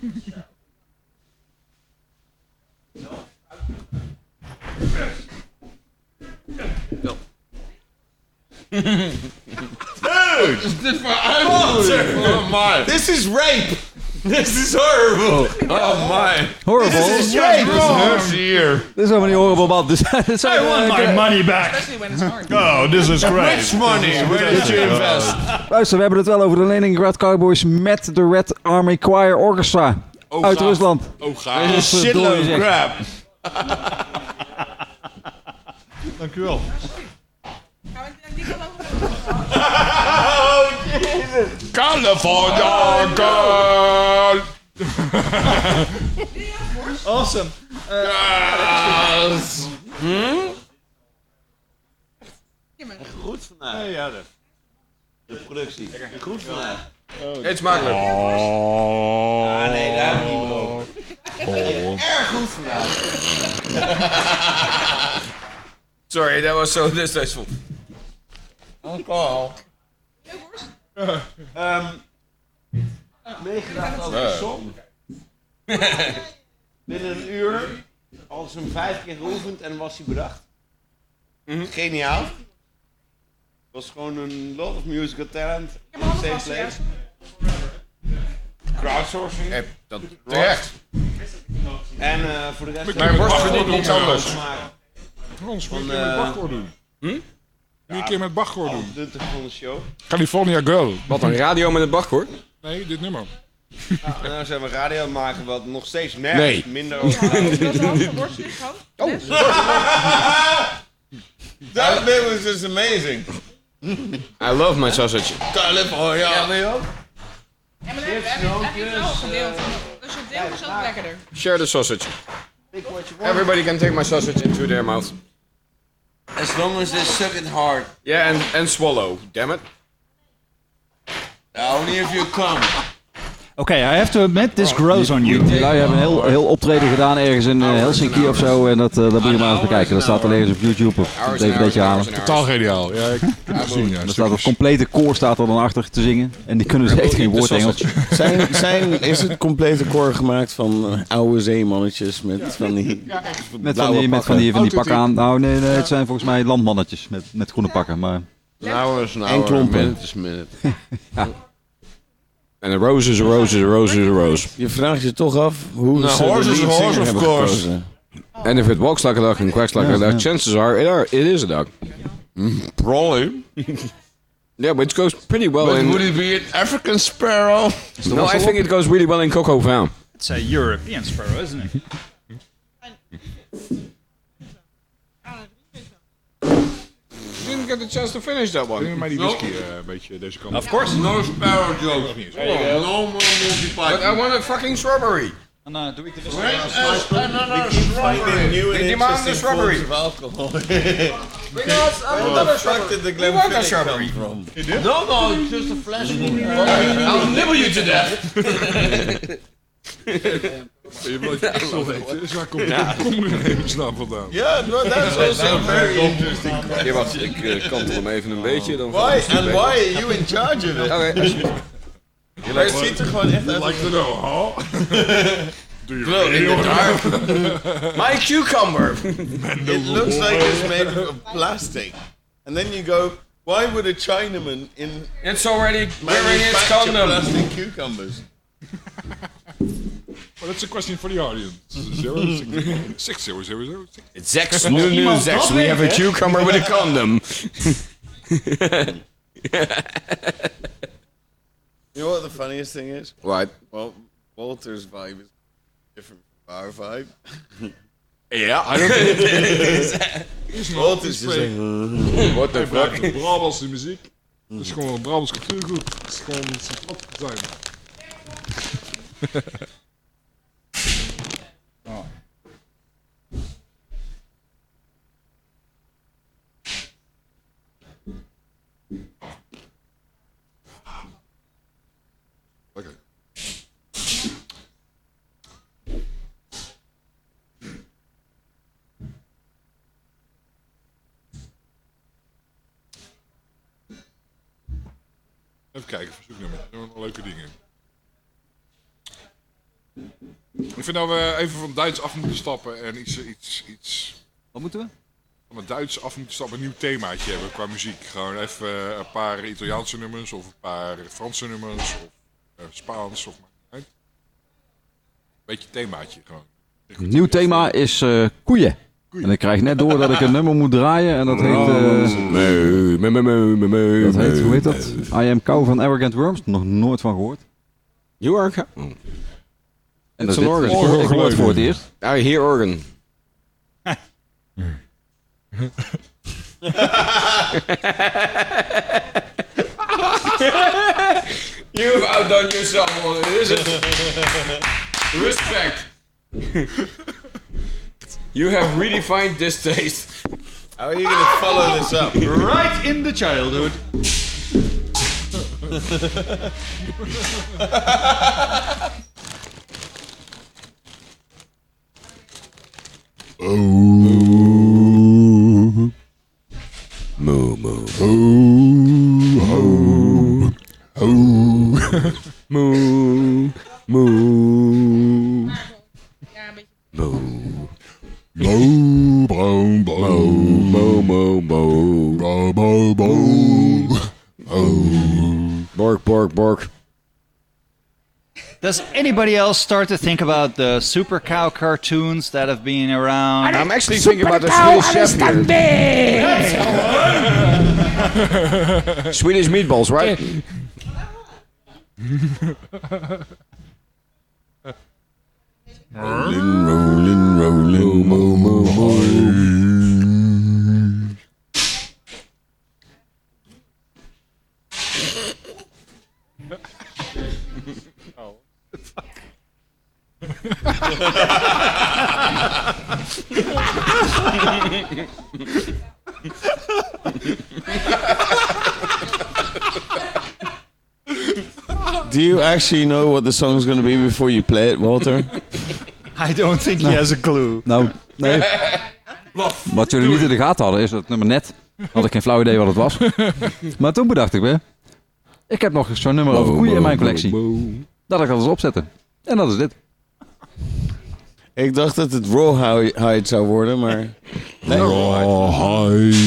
Dude! Is dit voor uitvoering? Oh my. This is rape! This is horrible! Oh my. Horrible. This is rape! Oh dear. Dit is helemaal niet horrible, man. Dit zijn, I want my money back. Especially when it's hard. Oh, this is great. Which money? Where did you invest? Luister, we hebben het wel over de Leningrad Cowboys met de Red Army Choir Orchestra. Oh, uit gaaf. Rusland. Oh, gaaf. Een shitload of crap. Dank u wel. Oh, Jesus. California girl! Awesome. Yes. Hm? Goed vandaag. Nee, ja, de, de productie. Goed vandaag. Eet smakelijk. Ah, nee, daar heb ik niet meer over. Erg goed vandaag. Sorry, that was so distasteful. Alcohol. Um, meegedacht over de song. Binnen een uur hadden ze hem vijf keer geoefend en was hij bedacht. Mm-hmm. Geniaal. Het was gewoon een lot of musical talent. Ik heb een Safe andere place. ja. Crowdsourcing. Hey, dat terecht. En uh, voor de rest... Mijn borst verdient niets anders. Ons moet Van, een keer met eh, Bachkoor doen. Hm? Moet je een keer met Bachkoor doen. Duntig van de show. California Girl. Wat een radio met het Bachkoor? Nee, dit nummer. En nou zijn we radio aan het maken wat nog steeds nergens Nee. minder over Dat is wel een borst is gewoon. Oh. That bit was just amazing. I love my sausage. California. Ja, weet je ook? Ja, maar dan heb heb je heb je het wel gedeeld. Dus je deelt is ook lekkerder. Share the sausage. Everybody can take my sausage into their mouth. As long as they suck it hard. Yeah, and, and swallow. Damn it. Only if you come. Okay, I have to admit, this grows on you. Die lui hebben een heel, heel optreden gedaan ergens in uh, Helsinki of zo. En dat, uh, dat moet je maar eens bekijken. Dat staat alleen eens op YouTube of op D V D'tje halen. Totaal geniaal. Ja, ik heb het gezien. Ja, Er staat een complete koor staat er dan achter te zingen. En die kunnen dus echt geen woord Engels. Zijn, zijn, is het complete koor gemaakt van uh, oude zeemannetjes met van die... Met van die, met van die, van die pakken aan. Nou nee, nee, het zijn volgens mij landmannetjes met, met groene pakken. Maar... Nou is nou En klompen. minute is minute. Ja. En een rose is a rose is a rose is a rose. Je vraagt je toch af hoe Nou, ze horse de is a lead horse, singer of hebben course. gekozen. And if it walks like a duck and quacks like Ja, a duck, ja. chances are it, are it is a duck. Probably. Yeah, but it goes pretty well But in... would it be an African sparrow? No, I think it goes really well in Coco Town. It's a European sparrow, isn't it? You didn't get the chance to finish that one. Breng mij die whisky uh, een beetje deze kant op. Of course. No sparrow joke. No more multi But I want a fucking strawberry. Dan uh, doe ik de Bring us another strawberry. New and They demand the interesting strawberry. forms of alcohol. Bring us another strawberry. the You want that strawberry? from? No, no, it's just a flash. I'll nibble you to death. Je blijft echt zo weten. Dus waar komt de komremsnaam vandaan? Yeah, no, that's also very interesting. Ja, wacht, ik uh, kantel hem even een beetje. Dan Why and why are you in charge of it? Oké. Maar het ziet er gewoon echt uit. Like to know, huh? Do you Glow in the dark. My cucumber. It looks like it's made of plastic. And then you go, why would a Chinaman in It's already wearing its manufacture condom. plastic cucumbers? Well, that's a question for the audience. Zero, six, six, zero, zero, zero, six. It's Zex, new new Zex. We have a cucumber with a condom. You know what the funniest thing is? What? Well, Walter's vibe is different from our vibe. Yeah, I don't think it Is Walter's just like... What the Hij fuck? gebruikt de Brabantse muziek. Dat is gewoon Brabants cultuurgoed. Het is gewoon zijn plat zijn. Lekker. Even kijken, verzoeknummer. Er zijn nog leuke dingen. Ik vind dat we even van Duits af moeten stappen en iets... iets, iets Wat moeten we? Van het Duits af moeten stappen, een nieuw themaatje hebben qua muziek. Gewoon even uh, een paar Italiaanse nummers of een paar Franse nummers of uh, Spaans of maar niet. Beetje themaatje gewoon. Een nieuw thema is uh, koeien. En ik krijg net door dat ik een nummer moet draaien en dat heet... Uh, me, me, me, me, me, dat heet, hoe heet dat? I Am Cow van Arrogant Worms. Nog nooit van gehoord. You are cow. Oh. En dat is een organ. Ik hoor, ik hoor het voor het eerst. I hear organ. You've outdone yourself on it, is it? Respect. You have redefined this taste. How are you going to follow this up? Right in the childhood. Oh. Moo moo. Oh. Oh. Oh. Moo. Moo. Moo. Bo, bo, bo, bo, bo, bo, bo, bo, bo, bo. Bork, bork, bork. Does anybody else start to think about the Super Cow cartoons that have been around? I'm actually thinking about the Swedish chef here. Swedish meatballs, right? Rolling, rolling, rolling, mo, mo, mo. Oh. Do you actually know what the song's going to be before you play it, Walter? I don't think he has a clue. Nou, nee. Wat jullie niet in de gaten hadden is dat nummer net. Had ik geen flauw idee wat het was. Maar toen bedacht ik me. Ik heb nog zo'n nummer over koeien in mijn collectie. Dat ik dat eens opzetten. En dat is dit. Ik dacht dat het Rawhide zou worden, maar... Nee. Rawhide.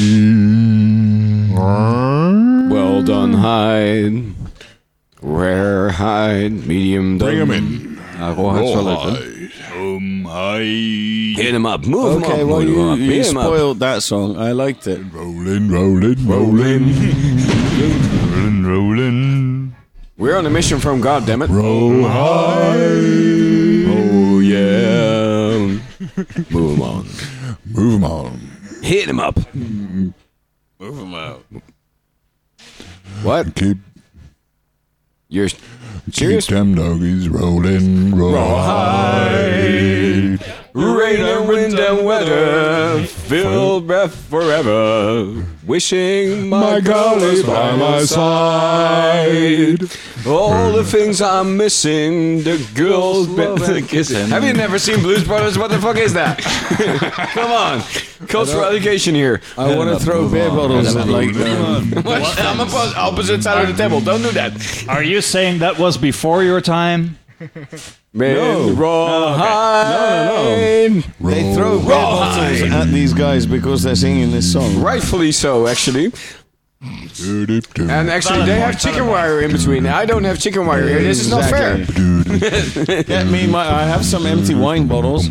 Well done, hide. Rare hide, medium done. Bring hem in. Ja, Rawhide is wel leuk, hè? Um, hide. Hit him up, move him Okay, up. well, you, up. you Hit him up. spoiled that song. I liked it. Rolling, rolling, rolling. Rolling, rolling. We're on a mission from God, damn it. Rawhide. Oh, yeah. Move him on. Move him on. Hit him up. Move him out. What? Keep, You're keep serious? them doggies rolling, rawhide. Rain and wind and weather, fill breath forever. Wishing my, My girl is by my side. All the things I'm missing, the girls better kissing. Have you never seen Blues Brothers? What the fuck is that? Come on, cultural education here. I want to throw beer bottles at like... Um, What? I'm on opposite side of the table. Don't do that. Are you saying that was before your time? Man, No. rawhide. No, no, no. They throw beer bottles at these guys because they're singing this song. Rightfully so, actually. And actually, they have chicken wire in between. I don't have chicken wire here. This is not fair. Get me my... I have some empty wine bottles.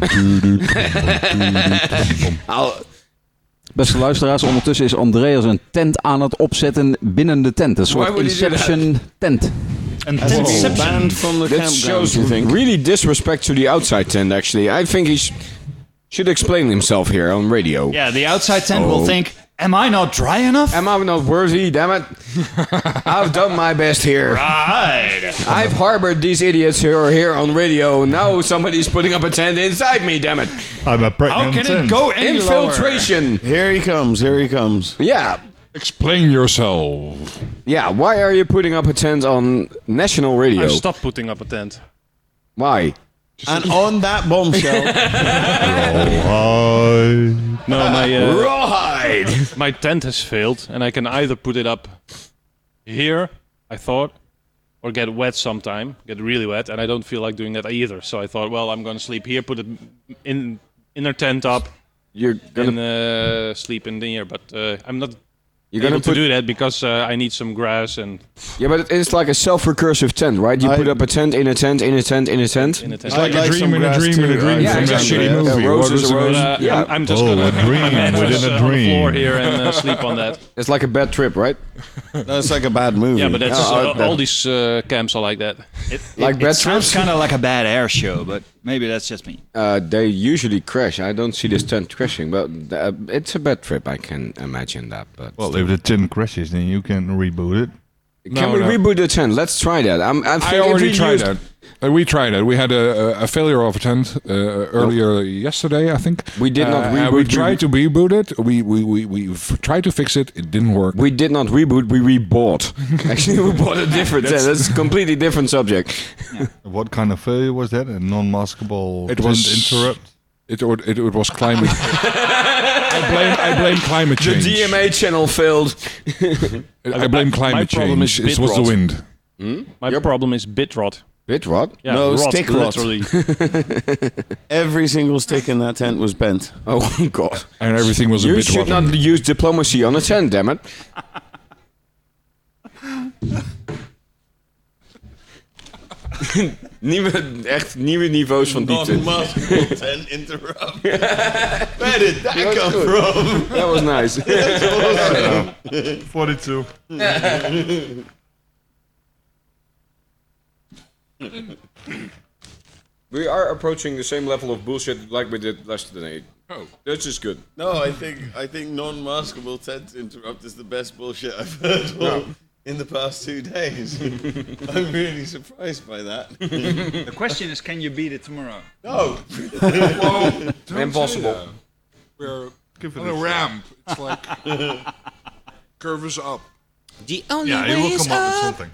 I'll, Beste luisteraars, ondertussen is Andreas een tent aan het opzetten binnen de tent. Een Why soort would he do Inception tent. Een As it's tentception. banned from the that campground, shows you think? really disrespect to the outside tent, actually. I think he sh- should explain himself here on radio. Yeah, the outside tent Oh. will think, am I not dry enough? Am I not worthy? Damn it. I've done my best here. Right. I've harbored these idiots who are here on radio. Now somebody's putting up a tent inside me, damn it. I'm a pregnant How can tent. it go any lower? Infiltration. Here he comes, here he comes. Yeah. Explain yourself. Yeah, why are you putting up a tent on national radio? I stopped putting up a tent. Why? And on that bombshell... Rawhide. No, my uh, Rawhide. my tent has failed, and I can either put it up here I thought, or get wet sometime, get really wet, and I don't feel like doing that either. So I thought, well, I'm gonna sleep here, put it in inner tent up, You're gonna and uh, sleep in here. But uh, I'm not You're able gonna to put- do that because uh, I need some grass and Yeah, but it's like a self-recursive tent, right? You I- put up a tent in a tent in a tent in a tent. in a tent. I'd like a like dream some in a grass dream in a too. dream. I Yeah, think exactly. that's shitty it. movie. Yeah, What roses is and it? roses. Uh, Yeah. I'm, I'm just Oh, gonna a put my dream mattress within a uh, on the dream. floor here and uh, sleep on that. It's like a bad trip, right? That's like a bad movie. Yeah, but that's Yeah, uh, I- all these uh, camps are like that. It, Like it, bad it sounds trips? kind of like a bad air show, but maybe that's just me. Uh, they usually crash. I don't see this tent crashing, but uh, it's a bad trip. I can imagine that. But Well, if the tin crashes, then you can reboot it. can No, we no. reboot the tent? Let's try that. I'm, I'm I thinking if already we tried used- that. Uh, we tried it. We had a, a, a failure of a tent uh, earlier yesterday, I think. We did not Uh, reboot. and we we tried to reboot it. We we we we f- tried to fix it. It didn't work. We did not reboot. We rebought. Actually, we bought a different tent. That's a completely different subject. What kind of failure was that? A non-maskable It tin was- interrupt? It it, it, it was climate. I blame I blame climate The change. D M A channel failed. I blame climate My problem is change. It was the bitrot. wind. Hmm? My problem is bit rot. Bit rot? Yeah, No, rot, stick rot. literally. Every single stick in that tent was bent. Oh god. And everything was a You bit should rotten. not use diplomacy on a tent, damn it. Nieuwe, echt nieuwe niveaus van diepte. Non-maskable tent interrupt. Where did that That was come good. from? That was nice. forty-two. We are approaching the same level of bullshit like we did last night. Oh, that's just good. No, I think I think non-maskable tent interrupt is the best bullshit I've heard all in the past two days. I'm really surprised by that. The question is, can you beat it tomorrow? No. Whoa, don't Impossible. say that. We're Give it on a a shot. ramp. It's like curve is up. The only Yeah, you will come up with something.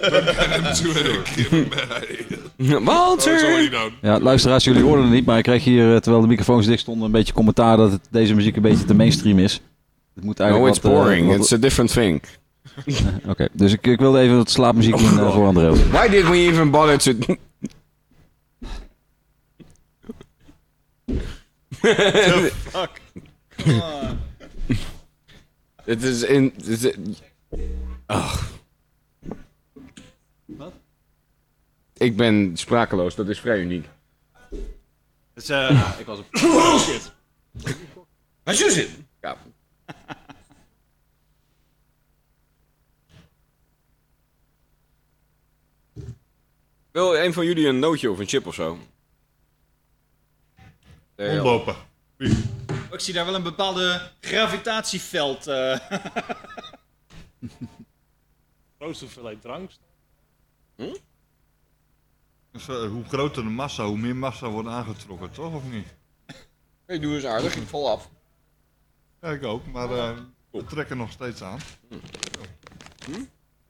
Walter! Oh, already done. Ja, luisteraars, jullie hoorden het niet, maar ik kreeg hier, eh, terwijl de microfoons dicht stonden, een beetje commentaar dat het, deze muziek een beetje te mainstream is. Het moet No, eigenlijk it's wat, eh, boring. wat- It's a different thing. Oké, dus ik, ik wilde even wat slaapmuziek doen eh, voor André. Why did we even bother to... The fuck? Het is in... Het is, ach. Wat? Ik ben sprakeloos, dat is vrij uniek. Dus, uh, ik was op... Shit. Waar is het? Ja. Wil een van jullie een nootje of een chip of zo? Nee, joh. Omlopen. Ik zie daar wel een bepaalde gravitatieveld. eh. Grootste hoeveelheid drank. Dus, eh, hoe groter de massa, hoe meer massa wordt aangetrokken, toch? Of niet? Hey, doe eens aardig, ik val af. Ja, ik ook, maar eh, we trekken nog steeds aan. Hm?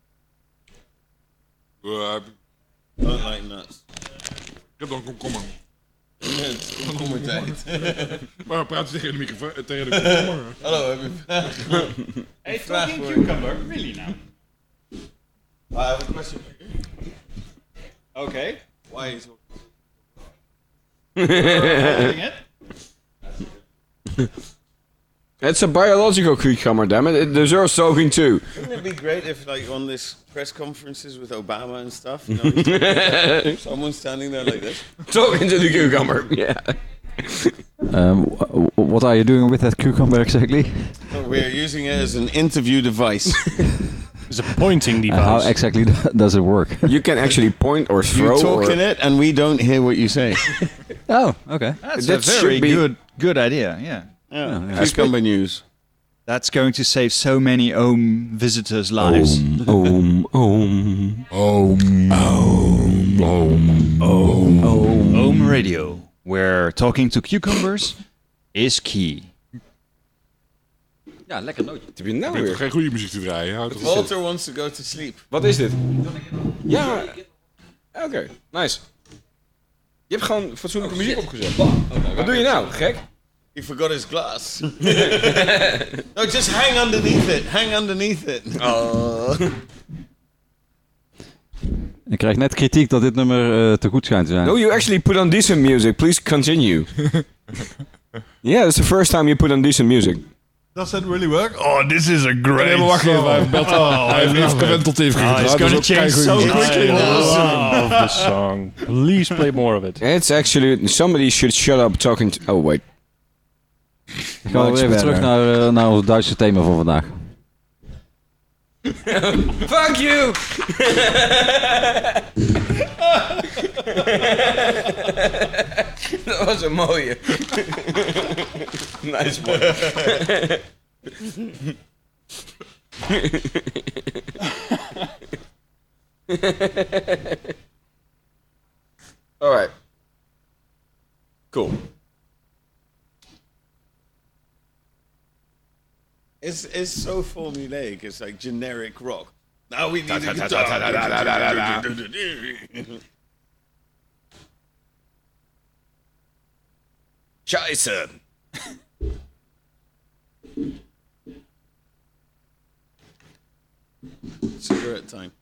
Uh, Don't like nuts. ik heb dan komkommer. Het is komkommertijd. Maar praat je tegen de microfoon, eh, tegen de komkommer. Hallo, heb je vraag? Hey, Vraag talking voor- cucumber, really now? I have a question for you. Okay. Why is Holding it? It's a biological cucumber, damn it. It deserves soaking too. Wouldn't it be great if, like, on this press conferences with Obama and stuff, you know, someone standing there like this? Talking to the cucumber, yeah. Um, wh- what are you doing with that cucumber exactly? Oh, we're using it as an interview device. It's a pointing device. And how exactly does it work? You can actually point or throw. You talk or... in it, and we don't hear what you say. Oh, okay. That's That a should very be- good good idea, yeah. Yeah, yeah. cucumber news. That's going to save so many Ohm visitors' lives. Oom, oom, Oom, oom, oom, oom. Ohm, Ohm Radio, where talking to cucumbers is key. Ja, lekker nootje. Heb je nou Ik heb weer? geen goede muziek te draaien. Houd het Walter wants to go to sleep. Wat is dit? Ja. Oké, nice. Je hebt gewoon fatsoenlijke muziek opgezet. Wat doe je nou, gek? He forgot his glass. No, just hang underneath it. Hang underneath it. Oh. Ik krijg net kritiek dat dit nummer uh, te goed schijnt te zijn. No, you actually put on decent music. Please continue. Yeah, it's the first time you put on decent music. Does that really work? Oh, this is a great Nee, maar wacht even. Hij heeft, belt, oh, hij heeft gewend tot heeft Oh, it's gonna change so quickly. I love the song. Please play more of it. It's actually... Somebody should shut up talking to... Oh, wait. Ik ga weer even terug naar, uh, naar ons Duitse thema voor vandaag. Fuck you! Dat was een mooie. Nice boy. Alright. Cool. It's it's so formulaic. It's like generic rock. Now we need a guitar. Scheiße. Cigarette time.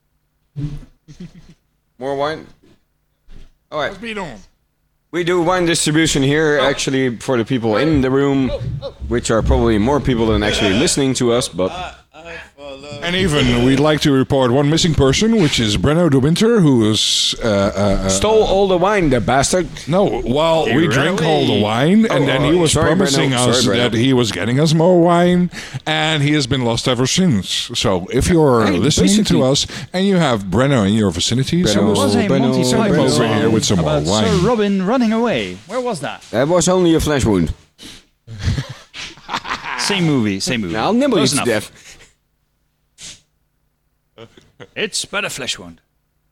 More wine? Alright. Let's beat on. We do wine distribution here, actually, for the people in the room, which are probably more people than actually listening to us, but... And even, we'd like to report one missing person, which is Brenno de Winter, who is... Uh, uh, Stole all the wine, the bastard! No, well, we drank all the wine, and oh, then oh, he was sorry, promising Brenno. us Sorry, that Brenno. he was getting us more wine, and he has been lost ever since. So, if you're Hey, listening basically- to us, and you have Brenno in your vicinity, Brenno, send us, was a Brenno, Monty send him Python over song here with some more about wine. Sir Robin running away. Where was that? That was only a flesh wound. Same movie, same movie. Now, I'll nibble you Close to enough. death. It's but a flesh wound.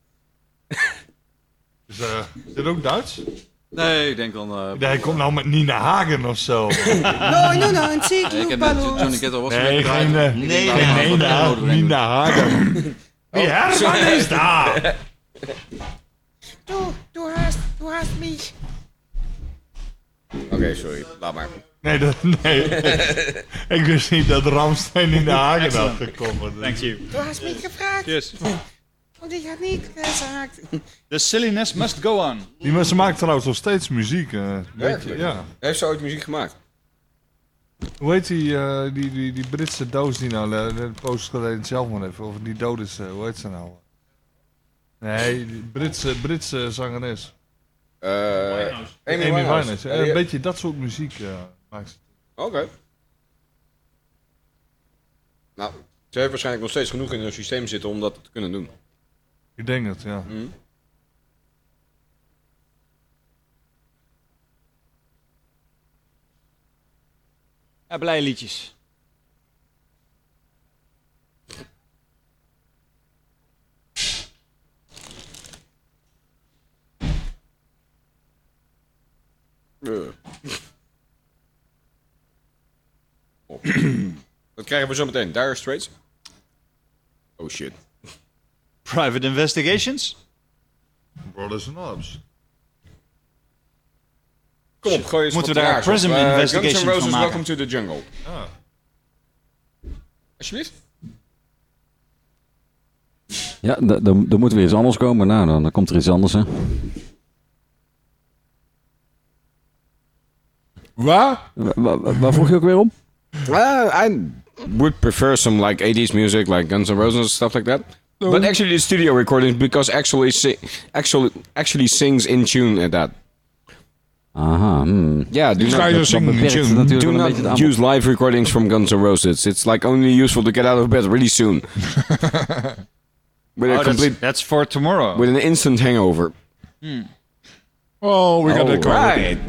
Is, uh, is dit ook Duits? Nee, ik denk dan... Uh, Nee, hij komt nou met Nina Hagen of zo. nee, ik heb net Johnny Kettle was Nee, geen, uh, Ik denk nee, dat we nee, wat Nina, nodig hebben. Nina Hagen. Wie Herman is daar? Du, du hast, du hast mich. Oké, okay, sorry. Laat maar. Nee, dat, nee. Ik wist niet dat Ramstein in de Hagen had gekomen. Thank you. Du hast mich gefragt. Yes. Und ich habe nicht gesagt. The silliness must go on. Die mensen maken trouwens nog steeds muziek. Uh, weet je, Werkelijk? ja. Heeft ze ooit muziek gemaakt? Hoe heet die, uh, die, die, die Britse doos die nou, de, de post geleden zelf maar even, of die dood is, uh, hoe heet ze nou? Nee, die Britse, Britse zangeres. Uh, Amy Amy Winehouse. Winehouse. Uh, een beetje dat soort muziek uh, maakt ze. Oké. Okay. Nou, ze heeft waarschijnlijk nog steeds genoeg in hun systeem zitten om dat te kunnen doen. Ik denk het, ja. Mm. Ja, blije liedjes. Uh. Oh. Wat krijgen we zo meteen? Dire Straits? Oh shit. Private Investigations? Brothers and Ops. Kom op, gooi eens Moeten wat we daar raars op. Prism Uh, Investigation Guns N' Roses, van maken? Welcome to the Jungle. Ah. Alsjeblieft. Ja, dan, dan dan moet weer iets anders komen. Nou, dan, dan komt er iets anders, hè. Waar? Waar, waar, waar vroeg je ook weer om? Uh, I would prefer some like eighties music, like Guns N' Roses and stuff like that. No. But actually, the studio recordings, because actually, si- actually, actually sings in tune at that. Aha, hmm. Yeah, do These not, guys are Dat singing in beperkt tune. natuurlijk do wel een not beetje het aanbod. use live recordings from Guns N' Roses. It's like only useful to get out of bed really soon. With a Oh, complete, that's, that's for tomorrow. with an instant hangover. Oh, we got that covered. Right.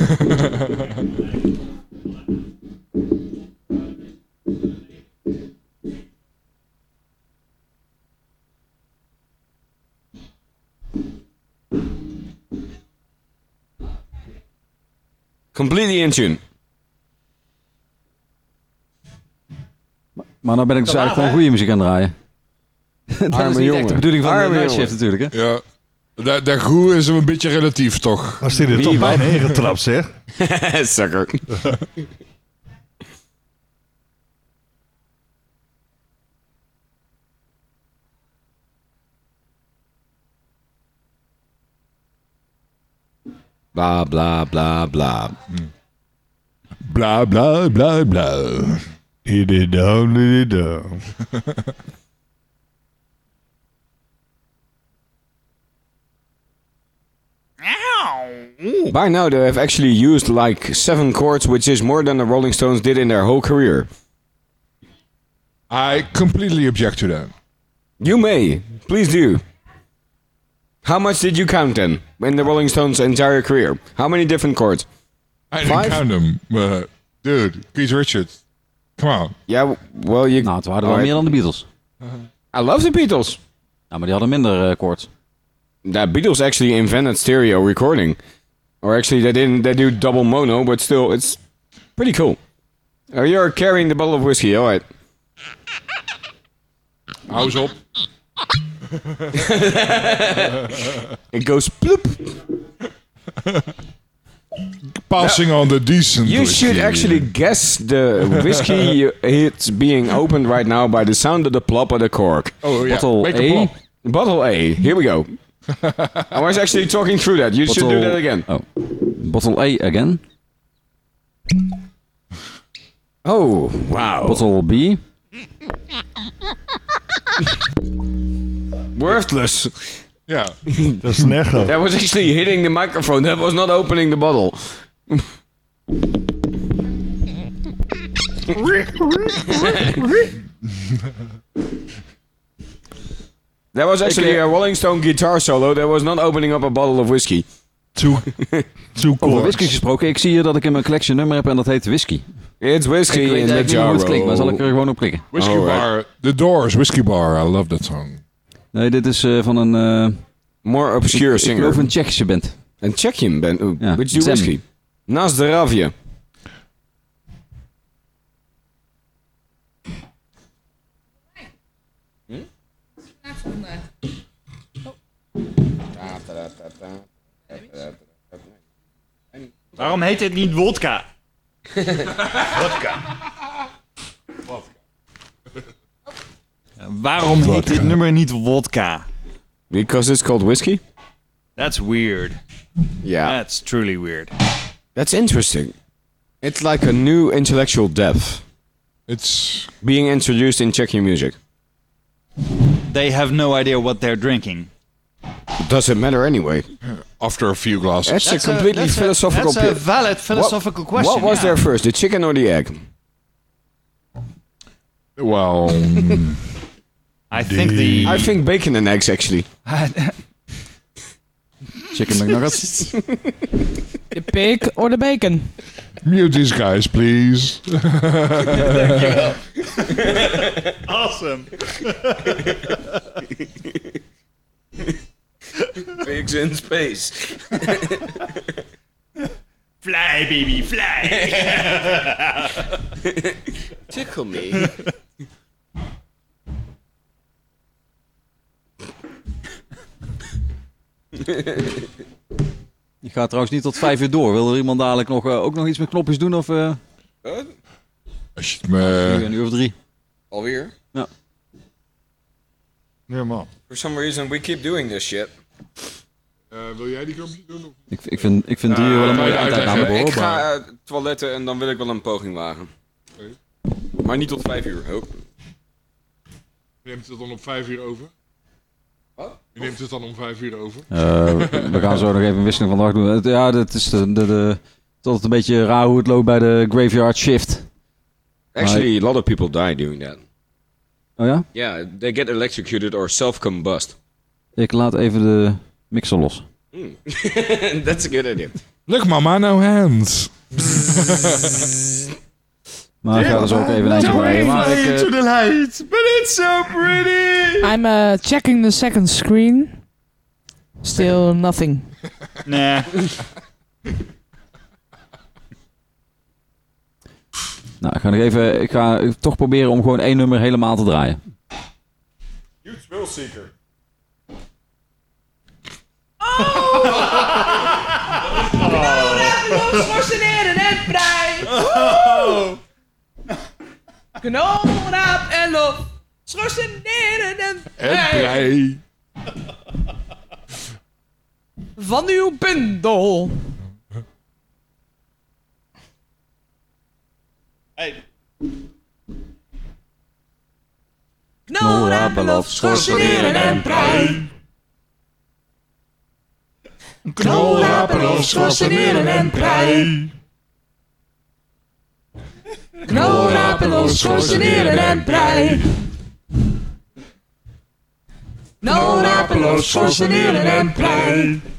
Completely in tune. Maar nou ben ik dus eigenlijk gewoon goede muziek aan het draaien. Dat Arme is niet echt jongen. de bedoeling van Arme de nightshift jongen. natuurlijk, hè? Ja. Dat, dat goe is een beetje relatief, toch? Was die er toch bijna ingetrapt, zeg? Sucker. Bla bla bla bla. Bla bla bla bla. Hit it down, hit it down. By now they have actually used like seven chords, which is more than the Rolling Stones did in their whole career. I completely object to that. You may. Please do. How much did you count then in the Rolling Stones' entire career? How many different chords? I didn't Five? count them. But, dude, Keith Richards. Come on. Ja, well, you... Nou, het waren wel meer dan de Beatles. I love the Beatles. Ja, maar die hadden minder uh, chords. The Beatles actually invented stereo recording. Or actually, they didn't. They do double mono, but still, it's pretty cool. Oh, you're carrying the bottle of whiskey, all right. Hou eens op. It goes ploep. Passing on the decent You whiskey. should actually guess the whiskey it's being opened right now by the sound of the plop of the cork. Oh, yeah. Bottle Make a A. plop. Bottle A. Here we go. I was actually talking through that. You should do that again. Oh. Bottle A again. Oh, wow. Bottle B. Worthless. Yeah. Dat is een echo. That was actually hitting the microphone. That was not opening the bottle. That was actually a Rolling Stone guitar solo. That was not opening up a bottle of whiskey. Two, two Over whisky gesproken. Ik zie hier dat ik in mijn collection nummer heb en dat heet whisky. It's whiskey Ik weet in the eigenlijk niet hoe het jar. klinkt, maar zal ik er gewoon op klikken. Whiskey Alright. Bar. The Doors, Whiskey Bar. I love that song. Nee, dit is uh, van een... Uh, More obscure ik, singer. Ik geloof een Tsjechische band. Een Tsjechian band. Oh, Ja, which do Zem. whiskey. Na zdravje. Waarom heet het niet wodka? Vodka. Waarom heet dit nummer niet wodka? Because it's called whiskey? That's weird. Yeah. That's truly weird. That's interesting. It's like a new intellectual depth. It's being introduced in Czech music. They have no idea what they're drinking. Does it matter anyway? After a few glasses. That's, That's a a- completely that's a- philosophical... that's a pi- valid philosophical what, question, What was yeah. there first, the chicken or the egg? Well... I think the... I think bacon and eggs, actually. Chicken McNuggets. The pig or the bacon? Mute these guys, please. Awesome. Pigs in space. Fly, baby, fly. Tickle me. Je gaat trouwens niet tot vijf uur door. Wil er iemand dadelijk nog, uh, ook nog iets met knopjes doen? Of, uh... Als je het me... Nu, een uur of drie. Alweer? Ja. Ja, man. For some reason we keep doing this shit. Uh, wil jij die knopjes doen? Of? Ik, ik vind, ik vind drie uur wel een mooie Uh, eindtijd uitleggen. namelijk. Ik ga uh, toiletten en dan wil ik wel een poging wagen. Okay. Maar niet tot vijf uur. Oh. Je neemt het dan om vijf uur over? Wat? Je neemt het dan om vijf uur over? Uh, we gaan zo nog even een wisseling van de dag doen. Het, ja, dat is de, de, de, het is altijd een beetje raar hoe het loopt bij de graveyard shift. Actually, a lot of people die doing that. Oh ja? Yeah, they get electrocuted or self-combust. Ik laat even de mixer los. Mm. That's a good idea. Look mama, no hands. Maar ik ga er zo ook even een eindje bij. Maar ik, uh, to the light, but it's so pretty. I'm uh, checking the second screen. Still nothing. Nee. nou, ik ga nog even. Ik ga toch proberen om gewoon één nummer helemaal te draaien. You thrill seeker. Losmorseneren en vrij. Knolraap en lof. Schorseneren en En vrij. blij. Van uw bundel. Knol, rapelof, schorseneren en prei. Knol, rapelof, schorseneren en prei. Knol, rapelof, schorseneren en prei. Knol, rapelof, schorseneren en prei.